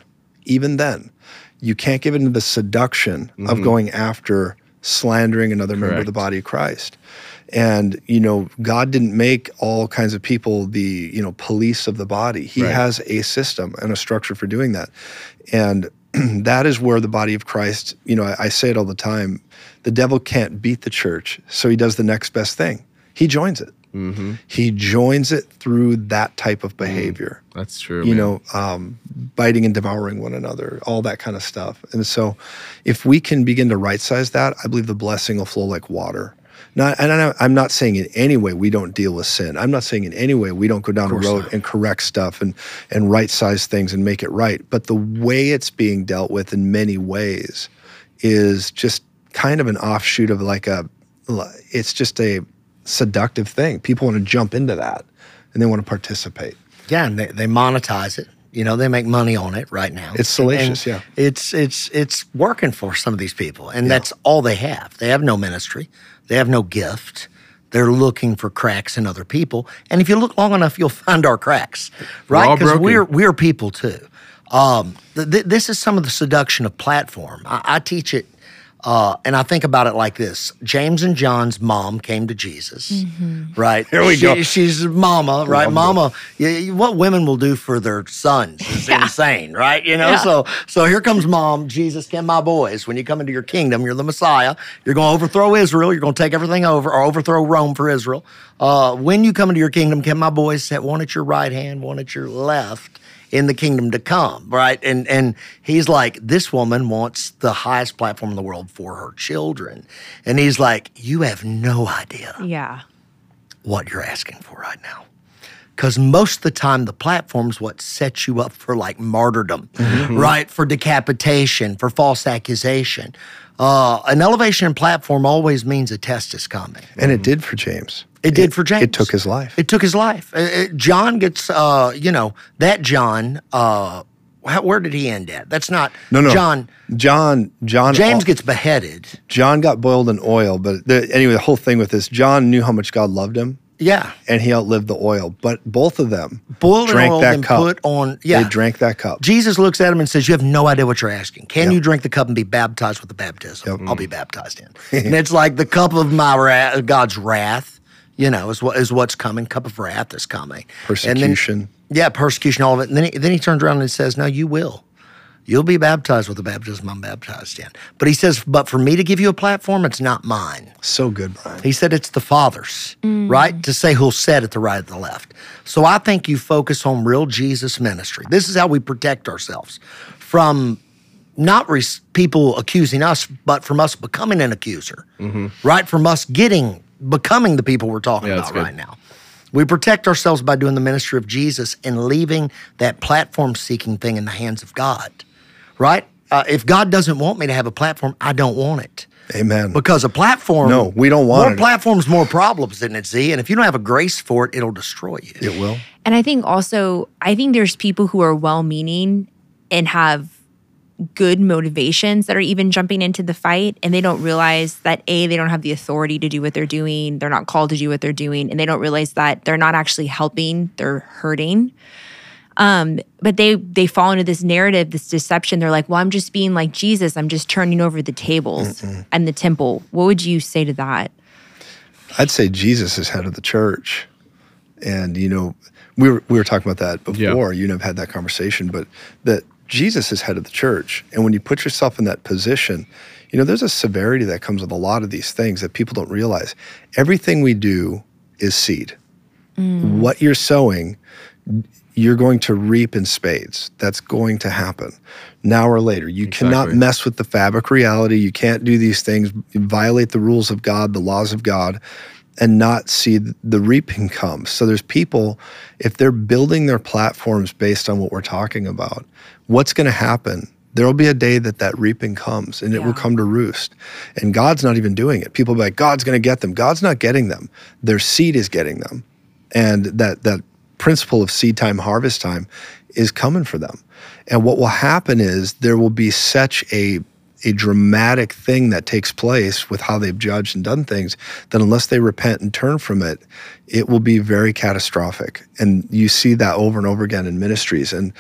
you can't give into the seduction of going after slandering another member of the body of Christ. And, God didn't make all kinds of people the, police of the body. He has a system and a structure for doing that. And that is where the body of Christ, I say it all the time, the devil can't beat the church, so he does the next best thing. He joins it. He joins it through that type of behavior. That's true. Biting and devouring one another, all that kind of stuff. And so if we can begin to right-size that, I believe the blessing will flow like water. I'm not saying in any way we don't deal with sin. I'm not saying in any way we don't go down a road and correct stuff and right-size things and make it right. But the way it's being dealt with in many ways is just kind of an offshoot of it's just a seductive thing. People want to jump into that and they want to participate. Yeah, and they monetize it. They make money on it right now. It's salacious, and it's working for some of these people, and that's all they have. They have no ministry. They have no gift. They're looking for cracks in other people, and if you look long enough, you'll find our cracks, right? Because we're people too. This is some of the seduction of platform. I teach it. And I think about it like this. James and John's mom came to Jesus, right? Here we go. She's mama, right? Mama, what women will do for their sons is insane, right? So here comes mom. Jesus, can my boys, when you come into your kingdom, you're the Messiah. You're going to overthrow Israel. You're going to take everything over or overthrow Rome for Israel. When you come into your kingdom, can my boys set one at your right hand, one at your left? In the kingdom to come, right? And he's like, this woman wants the highest platform in the world for her children. And he's like, you have no idea what you're asking for right now. Because most of the time, the platform's what sets you up for martyrdom, right? For decapitation, for false accusation. An elevation platform always means a test is coming. And it did for James. It did for James. It took his life. It took his life. John gets, that John, where did he end at? That's not John. James gets beheaded. John got boiled in oil. But anyway, the whole thing with this, John knew how much God loved him. Yeah. And he outlived the oil. But both of them boiled drank oil that and cup. Put on, They drank that cup. Jesus looks at him and says, you have no idea what you're asking. Can you drink the cup and be baptized with the baptism? I'll be baptized in. And it's like the cup of God's wrath. Is what's coming. Cup of wrath is coming. Persecution. And then, persecution, all of it. And then he turns around and says, no, you will. You'll be baptized with the baptism I'm baptized in. But he says, but for me to give you a platform, it's not mine. So good, Brian. He said it's the Father's, right? To say who'll sit at the right or the left. So I think you focus on real Jesus ministry. This is how we protect ourselves from not people accusing us, but from us becoming an accuser, right? From us becoming the people we're talking about right now. We protect ourselves by doing the ministry of Jesus and leaving that platform-seeking thing in the hands of God, right? If God doesn't want me to have a platform, I don't want it. Amen. Because a platform... No, we don't want it. More platforms, more problems, isn't it, Z? And if you don't have a grace for it, it'll destroy you. It will. And I think there's people who are well-meaning and have good motivations that are even jumping into the fight, and they don't realize that they don't have the authority to do what they're doing. They're not called to do what they're doing, and they don't realize that they're not actually helping, they're hurting. But they fall into this narrative, this deception. They're like, well, I'm just being like Jesus. I'm just turning over the tables and the temple. What would you say to that? I'd say Jesus is head of the church. And, we were talking about that before. I've had that conversation, but that Jesus is head of the church. And when you put yourself in that position, there's a severity that comes with a lot of these things that people don't realize. Everything we do is seed. What you're sowing, you're going to reap in spades. That's going to happen now or later. You cannot mess with the fabric reality. You can't do these things, violate the rules of God, the laws of God. and not see the reaping come. So there's people, if they're building their platforms based on what we're talking about, what's going to happen? There will be a day that reaping comes, and it will come to roost. And God's not even doing it. People will be like, God's going to get them. God's not getting them. Their seed is getting them. And that principle of seed time, harvest time is coming for them. And what will happen is there will be such a dramatic thing that takes place with how they've judged and done things that unless they repent and turn from it, it will be very catastrophic. And you see that over and over again in ministries. And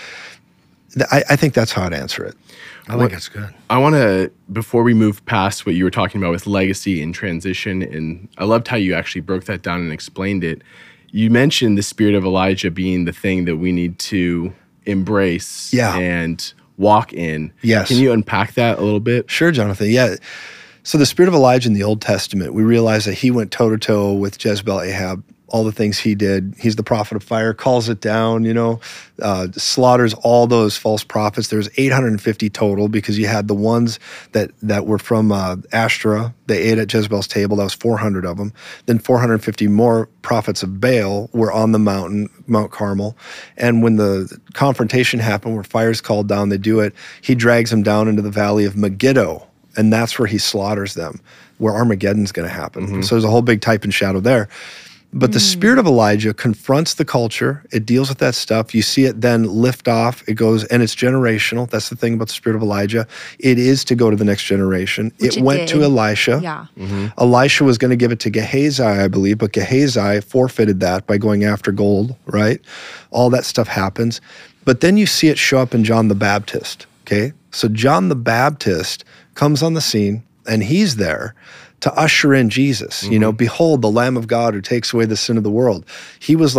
I think that's how I'd answer it. I think that's good. I want to, before we move past what you were talking about with legacy and transition, and I loved how you actually broke that down and explained it. You mentioned the spirit of Elijah being the thing that we need to embrace and walk in. Yes. Can you unpack that a little bit? Sure, Jonathan. Yeah. So the spirit of Elijah in the Old Testament, we realize that he went toe-to-toe with Jezebel, Ahab, all the things he did. He's the prophet of fire, calls it down, slaughters all those false prophets. There's 850 total because you had the ones that were from Ashtoreth. They ate at Jezebel's table. That was 400 of them. Then 450 more prophets of Baal were on the mountain, Mount Carmel. And when the confrontation happened where fire's called down, they do it. He drags them down into the valley of Megiddo. And that's where he slaughters them, where Armageddon's going to happen. Mm-hmm. So there's a whole big type and shadow there. But the spirit of Elijah confronts the culture. It deals with that stuff. You see it then lift off. It goes, and it's generational. That's the thing about the spirit of Elijah. It is to go to the next generation. It went to Elisha. Yeah. Mm-hmm. Elisha was going to give it to Gehazi, I believe, but Gehazi forfeited that by going after gold, right? All that stuff happens. But then you see it show up in John the Baptist, okay? So John the Baptist comes on the scene, and he's there to usher in Jesus. Mm-hmm. Behold, the Lamb of God who takes away the sin of the world. He was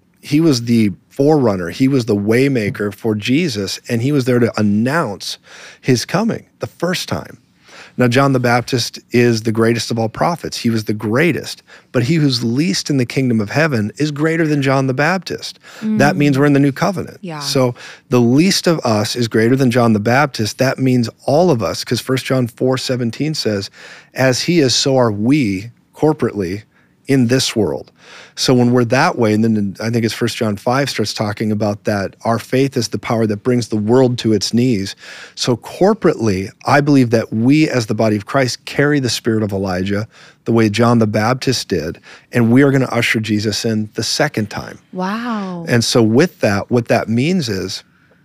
the forerunner. He was the waymaker for Jesus, and he was there to announce his coming the first time. Now, John the Baptist is the greatest of all prophets. He was the greatest, but he who's least in the kingdom of heaven is greater than John the Baptist. That means we're in the new covenant. Yeah. So the least of us is greater than John the Baptist. That means all of us, because 1 John 4:17 says, as he is, so are we corporately in this world. So when we're that way, and then I think it's 1 John 5 starts talking about that our faith is the power that brings the world to its knees. So corporately, I believe that we as the body of Christ carry the spirit of Elijah the way John the Baptist did, and we are going to usher Jesus in the second time. Wow. And so with that, what that means is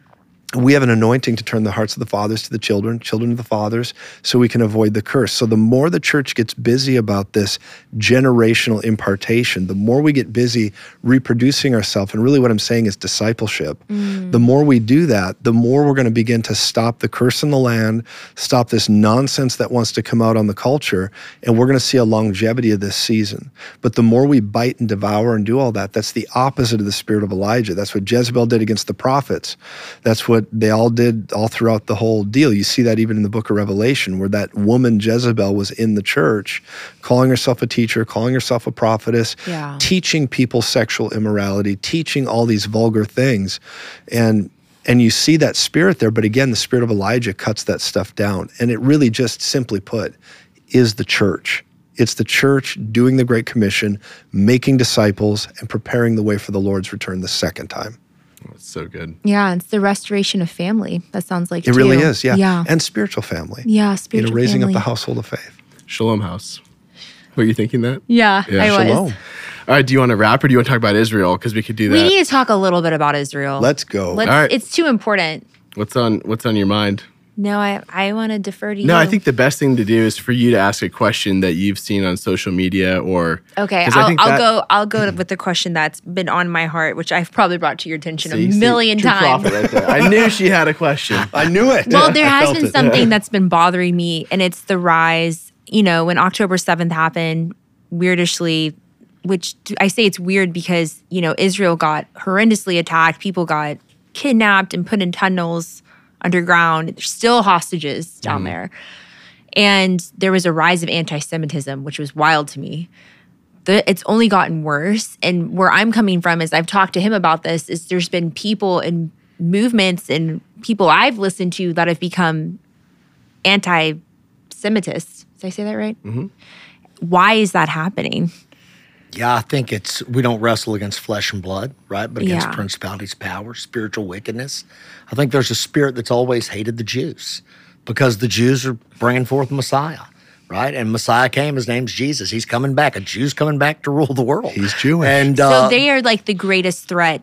we have an anointing to turn the hearts of the fathers to the children, children to the fathers, so we can avoid the curse. So the more the church gets busy about this generational impartation, the more we get busy reproducing ourselves, and really what I'm saying is discipleship. The more we do that, the more we're going to begin to stop the curse in the land, stop this nonsense that wants to come out on the culture, and we're going to see a longevity of this season. But the more we bite and devour and do all that, that's the opposite of the spirit of Elijah. That's what Jezebel did against the prophets. That's what they all did all throughout the whole deal. You see that even in the book of Revelation, where that woman Jezebel was in the church, calling herself a teacher, calling herself a prophetess, teaching people sexual immorality, teaching all these vulgar things. And you see that spirit there, but again, the spirit of Elijah cuts that stuff down. And it really just simply put is the church. It's the church doing the Great Commission, making disciples, and preparing the way for the Lord's return the second time. That's so good. Yeah, it's the restoration of family. That sounds like it too. really is, yeah. Yeah. And spiritual family. Yeah, spiritual raising family. up the household of faith. Shalom House. Were you thinking that? Yeah, I was. Shalom. All right, do you want to wrap or do you want to talk about Israel? Because we could do that. We need to talk a little bit about Israel. Let's go. All right. It's too important. What's on your mind? No, I want to defer to you. No, I think the best thing to do is for you to ask a question that you've seen on social media or... Okay, 'cause I think I'll go with the question that's been on my heart, which I've probably brought to your attention a million true times. prophet right there. I knew she had a question. I knew it. Well, there I has felt been it. something that's been bothering me, and it's the rise, when October 7th happened, weirdishly, which I say it's weird because, Israel got horrendously attacked. People got kidnapped and put in tunnels underground. There's still hostages down there. And there was a rise of anti-Semitism, which was wild to me. It's only gotten worse. And where I'm coming from is I've talked to him about this, is there's been people and movements and people I've listened to that have become anti-Semitists. Did I say that right? Mm-hmm. Why is that happening? Yeah, I think we don't wrestle against flesh and blood, right? But against Yeah. principalities, powers, spiritual wickedness. I think there's a spirit that's always hated the Jews because the Jews are bringing forth Messiah, right? And Messiah came, his name's Jesus. He's coming back. A Jew's coming back to rule the world. He's Jewish. And So they are like the greatest threat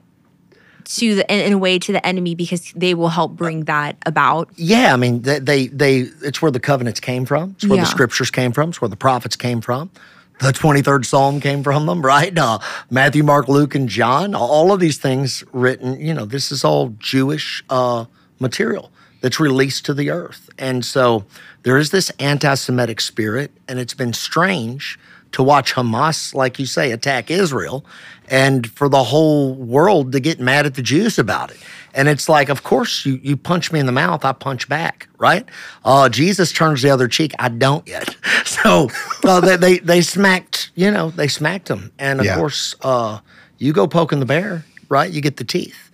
to in a way to the enemy because they will help bring that about. yeah, I mean, they it's where the covenants came from. It's where Yeah. the scriptures came from. It's where the prophets came from. The 23rd Psalm came from them, right? Matthew, Mark, Luke, and John, all of these things written, this is all Jewish material that's released to the earth. And so there is this anti-Semitic spirit, and it's been strange to watch Hamas, like you say, attack Israel, and for the whole world to get mad at the Jews about it. And it's like, of course, you punch me in the mouth, I punch back, right? Jesus turns the other cheek, I don't yet. So they smacked, they smacked him. And of course, you go poking the bear, right? You get the teeth.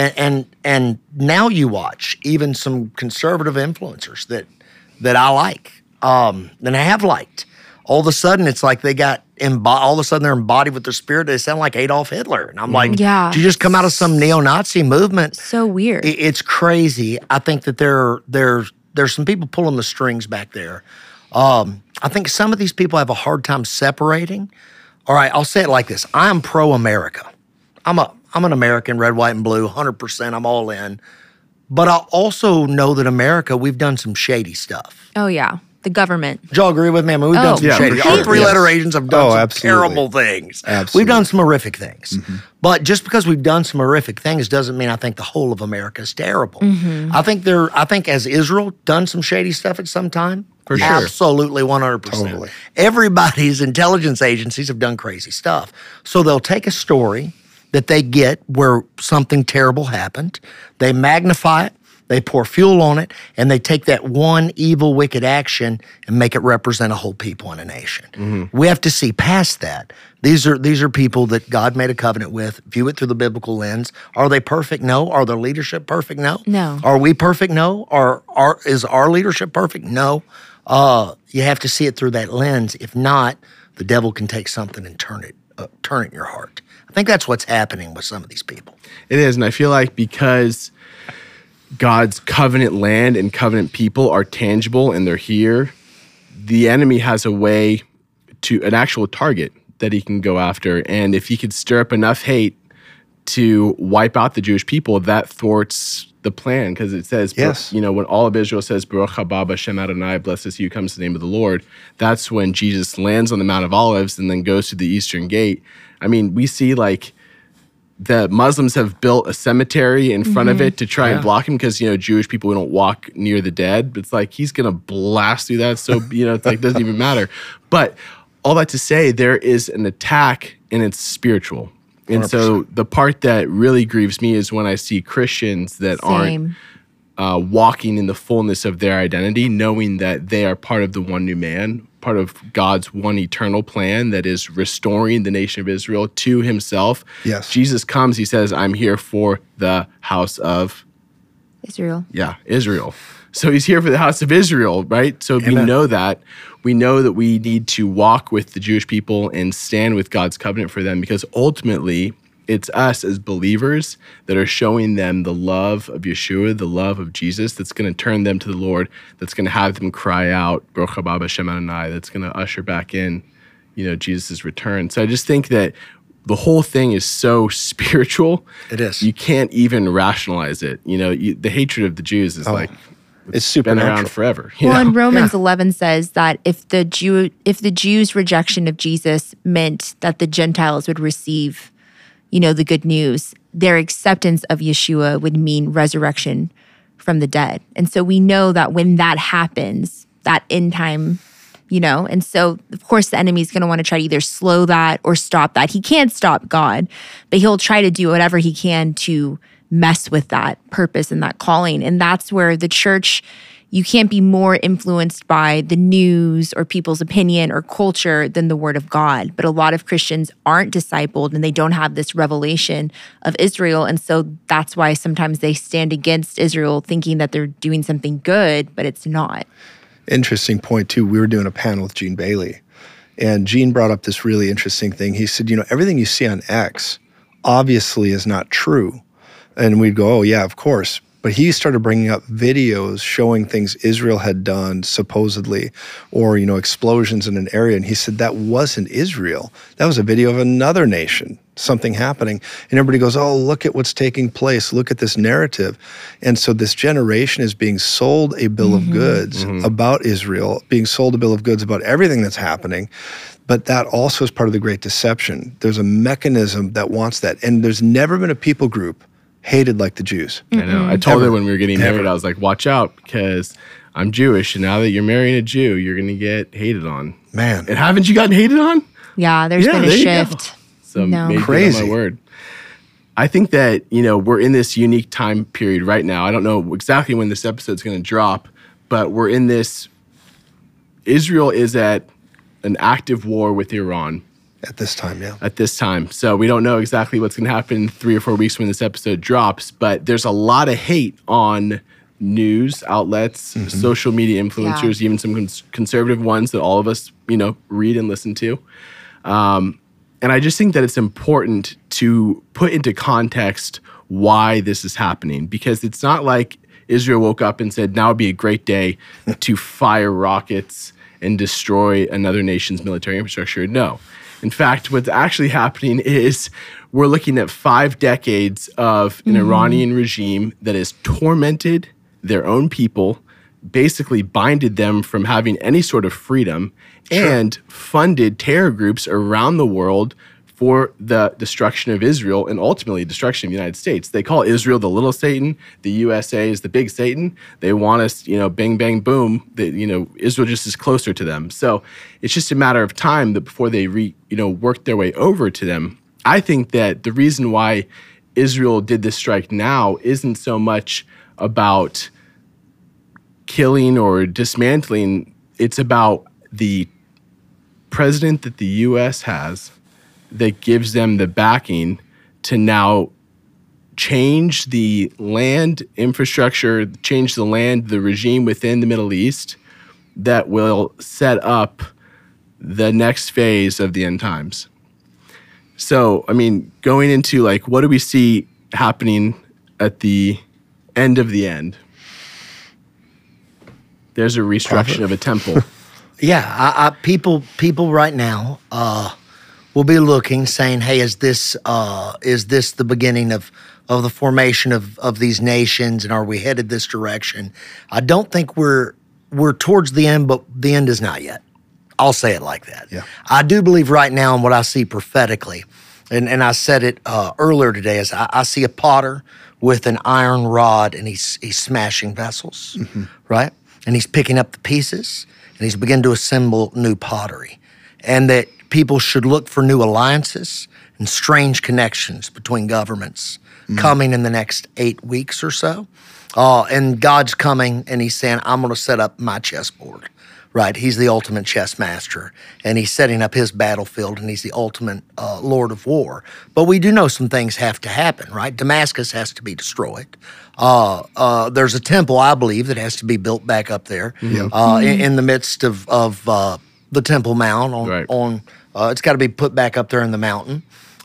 And now you watch even some conservative influencers that I like, and I have liked. All of a sudden, it's like they got all of a sudden they're embodied with their spirit. They sound like Adolf Hitler, and I'm like, Yeah. did you just come out of some neo-Nazi movement? So weird. It's crazy. I think that there's some people pulling the strings back there. I think some of these people have a hard time separating. All right, I'll say it like this: I am pro-America. I'm an American, red, white, and blue, 100%. I'm all in. But I also know that America, we've done some shady stuff. Oh yeah, the government. Do y'all agree with me? I mean, we've done some Yeah, shady. for Our sure. three-letter agents have done some absolutely. terrible things. Absolutely. We've done some horrific things. But just because we've done some horrific things doesn't mean I think the whole of America is terrible. I think as Israel done some shady stuff at some time. For sure. Absolutely, 100%. Totally. Everybody's intelligence agencies have done crazy stuff. So they'll take a story that they get where something terrible happened, they magnify it, they pour fuel on it, and they take that one evil, wicked action and make it represent a whole people and a nation. We have to see past that. These are people that God made a covenant with. View it through the biblical lens. Are they perfect? No. Are their leadership perfect? No. No. Are we perfect? No. Is our leadership perfect? No. You have to see it through that lens. If not, the devil can take something and turn it in your heart. I think that's what's happening with some of these people. It is, and I feel like because God's covenant land and covenant people are tangible and they're here, the enemy has a way to an actual target that he can go after. And if he could stir up enough hate to wipe out the Jewish people, that thwarts the plan. Because it says, Yes. when all of Israel says, Baruch haba B'Shem Adonai, blessed is he who comes in the name of the Lord, that's when Jesus lands on the Mount of Olives and then goes to the Eastern Gate. I mean, we see like the Muslims have built a cemetery in front of it to try and block him because, Jewish people don't walk near the dead. But it's like he's going to blast through that. So, it's like, doesn't even matter. But all that to say, there is an attack and it's spiritual. And 100%. so the part that really grieves me is when I see Christians that aren't walking in the fullness of their identity, knowing that they are part of the one new man, part of God's one eternal plan that is restoring the nation of Israel to himself. Yes. Jesus comes, he says, I'm here for the house of, Israel. Israel. So he's here for the house of Israel, right? So we know that. We know that we need to walk with the Jewish people and stand with God's covenant for them because ultimately it's us as believers that are showing them the love of Yeshua, the love of Jesus that's going to turn them to the Lord, that's going to have them cry out, Baruch haba B'Shem Adonai, that's going to usher back in, Jesus' return. So I just think that the whole thing is so spiritual. It is. You can't even rationalize it. The hatred of the Jews is like It's been supernatural. around forever. Well, and Romans 11 says that if the Jews' rejection of Jesus meant that the Gentiles would receive, the good news, their acceptance of Yeshua would mean resurrection from the dead. And so we know that when that happens, that end time, and so of course the enemy is going to want to try to either slow that or stop that. He can't stop God, but he'll try to do whatever he can to mess with that purpose and that calling. And that's where the church, you can't be more influenced by the news or people's opinion or culture than the word of God. But a lot of Christians aren't discipled and they don't have this revelation of Israel. And so that's why sometimes they stand against Israel thinking that they're doing something good, but it's not. Interesting point too. We were doing a panel with Gene Bailey, And Gene brought up this really interesting thing. He said, everything you see on X obviously is not true. And we'd go, oh, yeah, of course. But he started bringing up videos showing things Israel had done, supposedly, or, explosions in an area. And he said that wasn't Israel. That was a video of another nation, something happening. And everybody goes, oh, look at what's taking place. Look at this narrative. And so this generation is being sold a bill of goods about Israel, being sold a bill of goods about everything that's happening. But that also is part of the Great Deception. There's a mechanism that wants that. And there's never been a people group hated like the Jews. I know. I told her when we were getting married, I was like, watch out, because I'm Jewish, and now that you're marrying a Jew, you're going to get hated on. Man. And haven't you gotten hated on? Yeah, there's been a shift. So crazy. My word. I think that, we're in this unique time period right now. I don't know exactly when this episode's going to drop, but we're in this. Israel is at an active war with Iran. At this time, yeah. At this time. So we don't know exactly what's going to happen in 3 or 4 weeks when this episode drops, but there's a lot of hate on news outlets, social media influencers, even some conservative ones that all of us, read and listen to. And I just think that it's important to put into context why this is happening, because it's not like Israel woke up and said, now would be a great day to fire rockets and destroy another nation's military infrastructure. No. In fact, what's actually happening is we're looking at 5 decades of an Iranian regime that has tormented their own people, basically binded them from having any sort of freedom, and funded terror groups around the world for the destruction of Israel and ultimately destruction of the United States. They call Israel the little Satan. The USA is the big Satan. They want us, bang, bang, boom. Israel just is closer to them. So it's just a matter of time that before they work their way over to them. I think that the reason why Israel did this strike now isn't so much about killing or dismantling. It's about the president that the U.S. has that gives them the backing to now change the land infrastructure, change the regime within the Middle East that will set up the next phase of the end times. So, going into what do we see happening at the end of the end? There's a restructuring of a temple. Yeah, people right now will be looking, saying, "Hey, is this the beginning of the formation of these nations, and are we headed this direction?" I don't think we're towards the end, but the end is not yet. I'll say it like that. Yeah. I do believe right now in what I see prophetically, and I said it earlier today, is I see a potter with an iron rod, and he's smashing vessels, right? And he's picking up the pieces, and he's beginning to assemble new pottery, and that people should look for new alliances and strange connections between governments coming in the next 8 weeks or so. And God's coming, and he's saying, I'm going to set up my chessboard, right? He's the ultimate chess master, and he's setting up his battlefield, and he's the ultimate Lord of war. But we do know some things have to happen, right? Damascus has to be destroyed. There's a temple, I believe, that has to be built back up there in the midst of the Temple Mount on it's got to be put back up there in the mountain.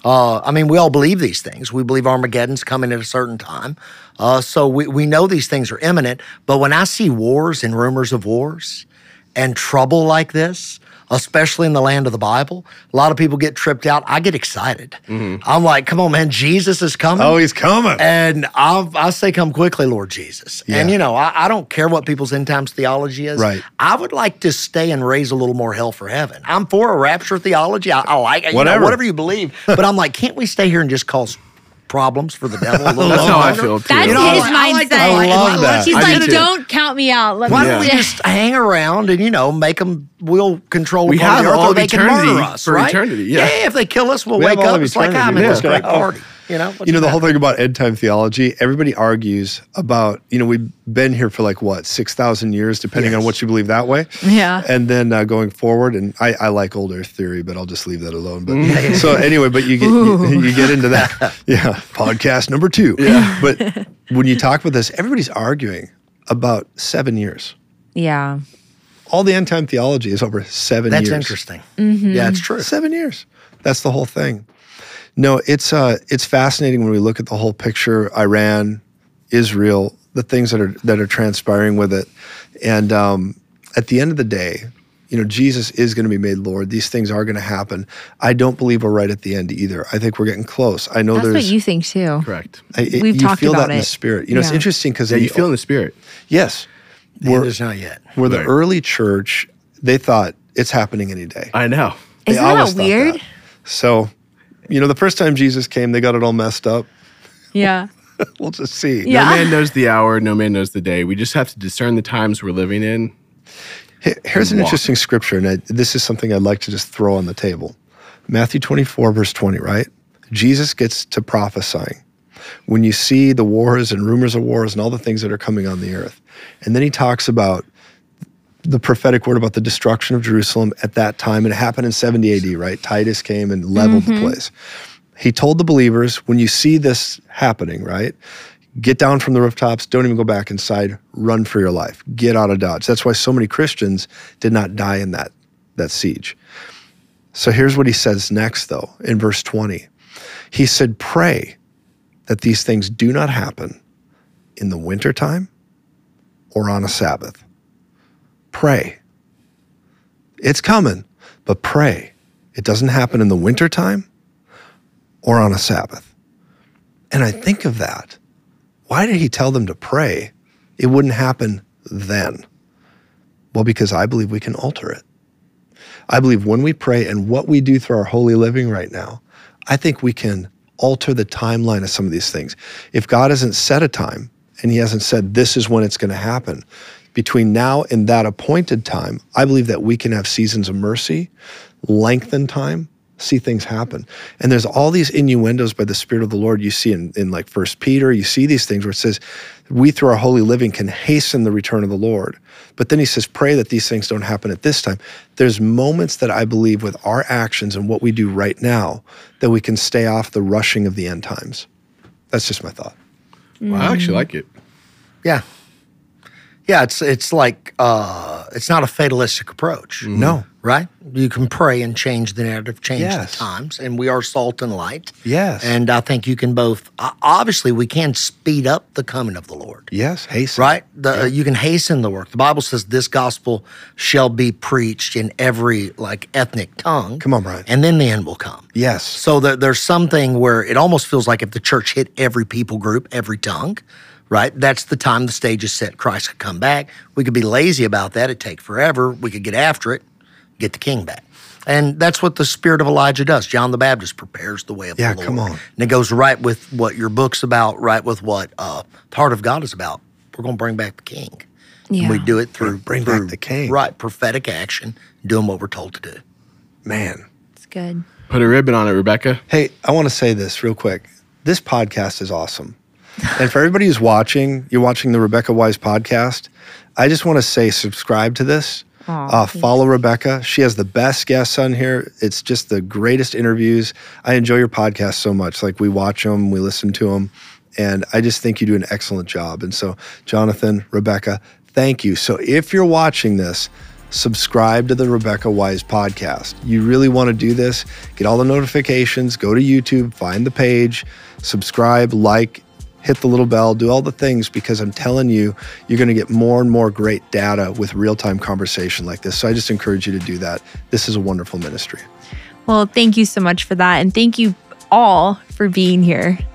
We all believe these things. We believe Armageddon's coming at a certain time. So we know these things are imminent. But when I see wars and rumors of wars and trouble like this, especially in the land of the Bible, a lot of people get tripped out. I get excited. I'm like, come on, man, Jesus is coming. Oh, he's coming. And I say, come quickly, Lord Jesus. Yeah. And, I don't care what people's end times theology is. Right. I would like to stay and raise a little more hell for heaven. I'm for a rapture theology. I like it. Whatever you believe. But I'm like, can't we stay here and just cause problems for the devil? That's how I feel, too. That's his mindset. I love that. He's I like, don't count me out. Why don't we just hang around and, make them, we'll control we part have of the earth, all or they can eternity murder us, for right? eternity, yeah. If they kill us, we'll We have wake all up. of It's like, eternity, I'm in yeah. this great party. The whole thing about end time theology, everybody argues about, we've been here for 6,000 years, depending on what you believe that way. Yeah. And then going forward, and I like old earth theory, but I'll just leave that alone. But so anyway, but you get into that. Yeah. Podcast number 2. Yeah. But when you talk about this, everybody's arguing about 7 years. Yeah. all the end time theology is over 7 years. That's interesting. Yeah, it's true. 7 years. That's the whole thing. No, it's fascinating when we look at the whole picture, Iran, Israel, the things that are transpiring with it. And at the end of the day, Jesus is going to be made Lord. These things are going to happen. I don't believe we're right at the end either. I think we're getting close. I know That's what you think too. Correct. We've talked feel about that in the spirit. It's interesting because you feel in the spirit. Yes. The end is not yet. Where the early church, they thought it's happening any day. I know. Isn't that weird? So, the first time Jesus came, they got it all messed up. Yeah. We'll just see. Yeah. No man knows the hour. No man knows the day. We just have to discern the times we're living in. Here's an interesting scripture, and this is something I'd like to just throw on the table. Matthew 24, verse 20, right? Jesus gets to prophesying. When you see the wars and rumors of wars and all the things that are coming on the earth. And then he talks about the prophetic word about the destruction of Jerusalem at that time. And it happened in 70 AD, right? Titus came and leveled the place. He told the believers, when you see this happening, right? Get down from the rooftops. Don't even go back inside. Run for your life. Get out of Dodge. That's why so many Christians did not die in that siege. So here's what he says next, though, in verse 20. He said, pray that these things do not happen in the wintertime or on a Sabbath. Pray. It's coming, but pray. It doesn't happen in the wintertime or on a Sabbath. And I think of that. Why did he tell them to pray? It wouldn't happen then. Well, because I believe we can alter it. I believe when we pray and what we do through our holy living right now, I think we can alter the timeline of some of these things. If God hasn't set a time and he hasn't said this is when it's going to happen, between now and that appointed time, I believe that we can have seasons of mercy, lengthen time, see things happen. And there's all these innuendos by the Spirit of the Lord you see in like 1 Peter, you see these things where it says, we through our holy living can hasten the return of the Lord. But then he says, pray that these things don't happen at this time. There's moments that I believe with our actions and what we do right now that we can stay off the rushing of the end times. That's just my thought. Well, I actually like it. Yeah. Yeah, it's like, it's not a fatalistic approach. No. Right? You can pray and change the narrative, change Yes. the times, and we are salt and light. Yes. And I think you can both, obviously we can speed up the coming of the Lord. Yes, hasten. Right? You can hasten the work. The Bible says this gospel shall be preached in every ethnic tongue. Come on, Brian. And then the end will come. Yes. So there's something where it almost feels like if the church hit every people group, every tongue, right? That's the time the stage is set. Christ could come back. We could be lazy about that. It'd take forever. We could get after it, get the king back. And that's what the spirit of Elijah does. John the Baptist prepares the way of the Lord. Yeah, come on. And it goes right with what your book's about, right with what the heart of God is about. We're going to bring back the king. Yeah. And we do it through Bring back the king. Right, prophetic action, doing what we're told to do. Man. It's good. Put a ribbon on it, Rebecca. Hey, I want to say this real quick. This podcast is awesome. And for everybody who's watching, you're watching the Rebecca Wise podcast, I just want to say subscribe to this. Follow Rebecca. She has the best guests on here. It's just the greatest interviews. I enjoy your podcast so much. We watch them, we listen to them, and I just think you do an excellent job. And so, Jonathan, Rebecca, thank you. So if you're watching this, subscribe to the Rebecca Wise podcast. You really want to do this. Get all the notifications. Go to YouTube, find the page, subscribe, hit the little bell, do all the things, because I'm telling you, you're going to get more and more great data with real-time conversation like this. So I just encourage you to do that. This is a wonderful ministry. Well, thank you so much for that. And thank you all for being here.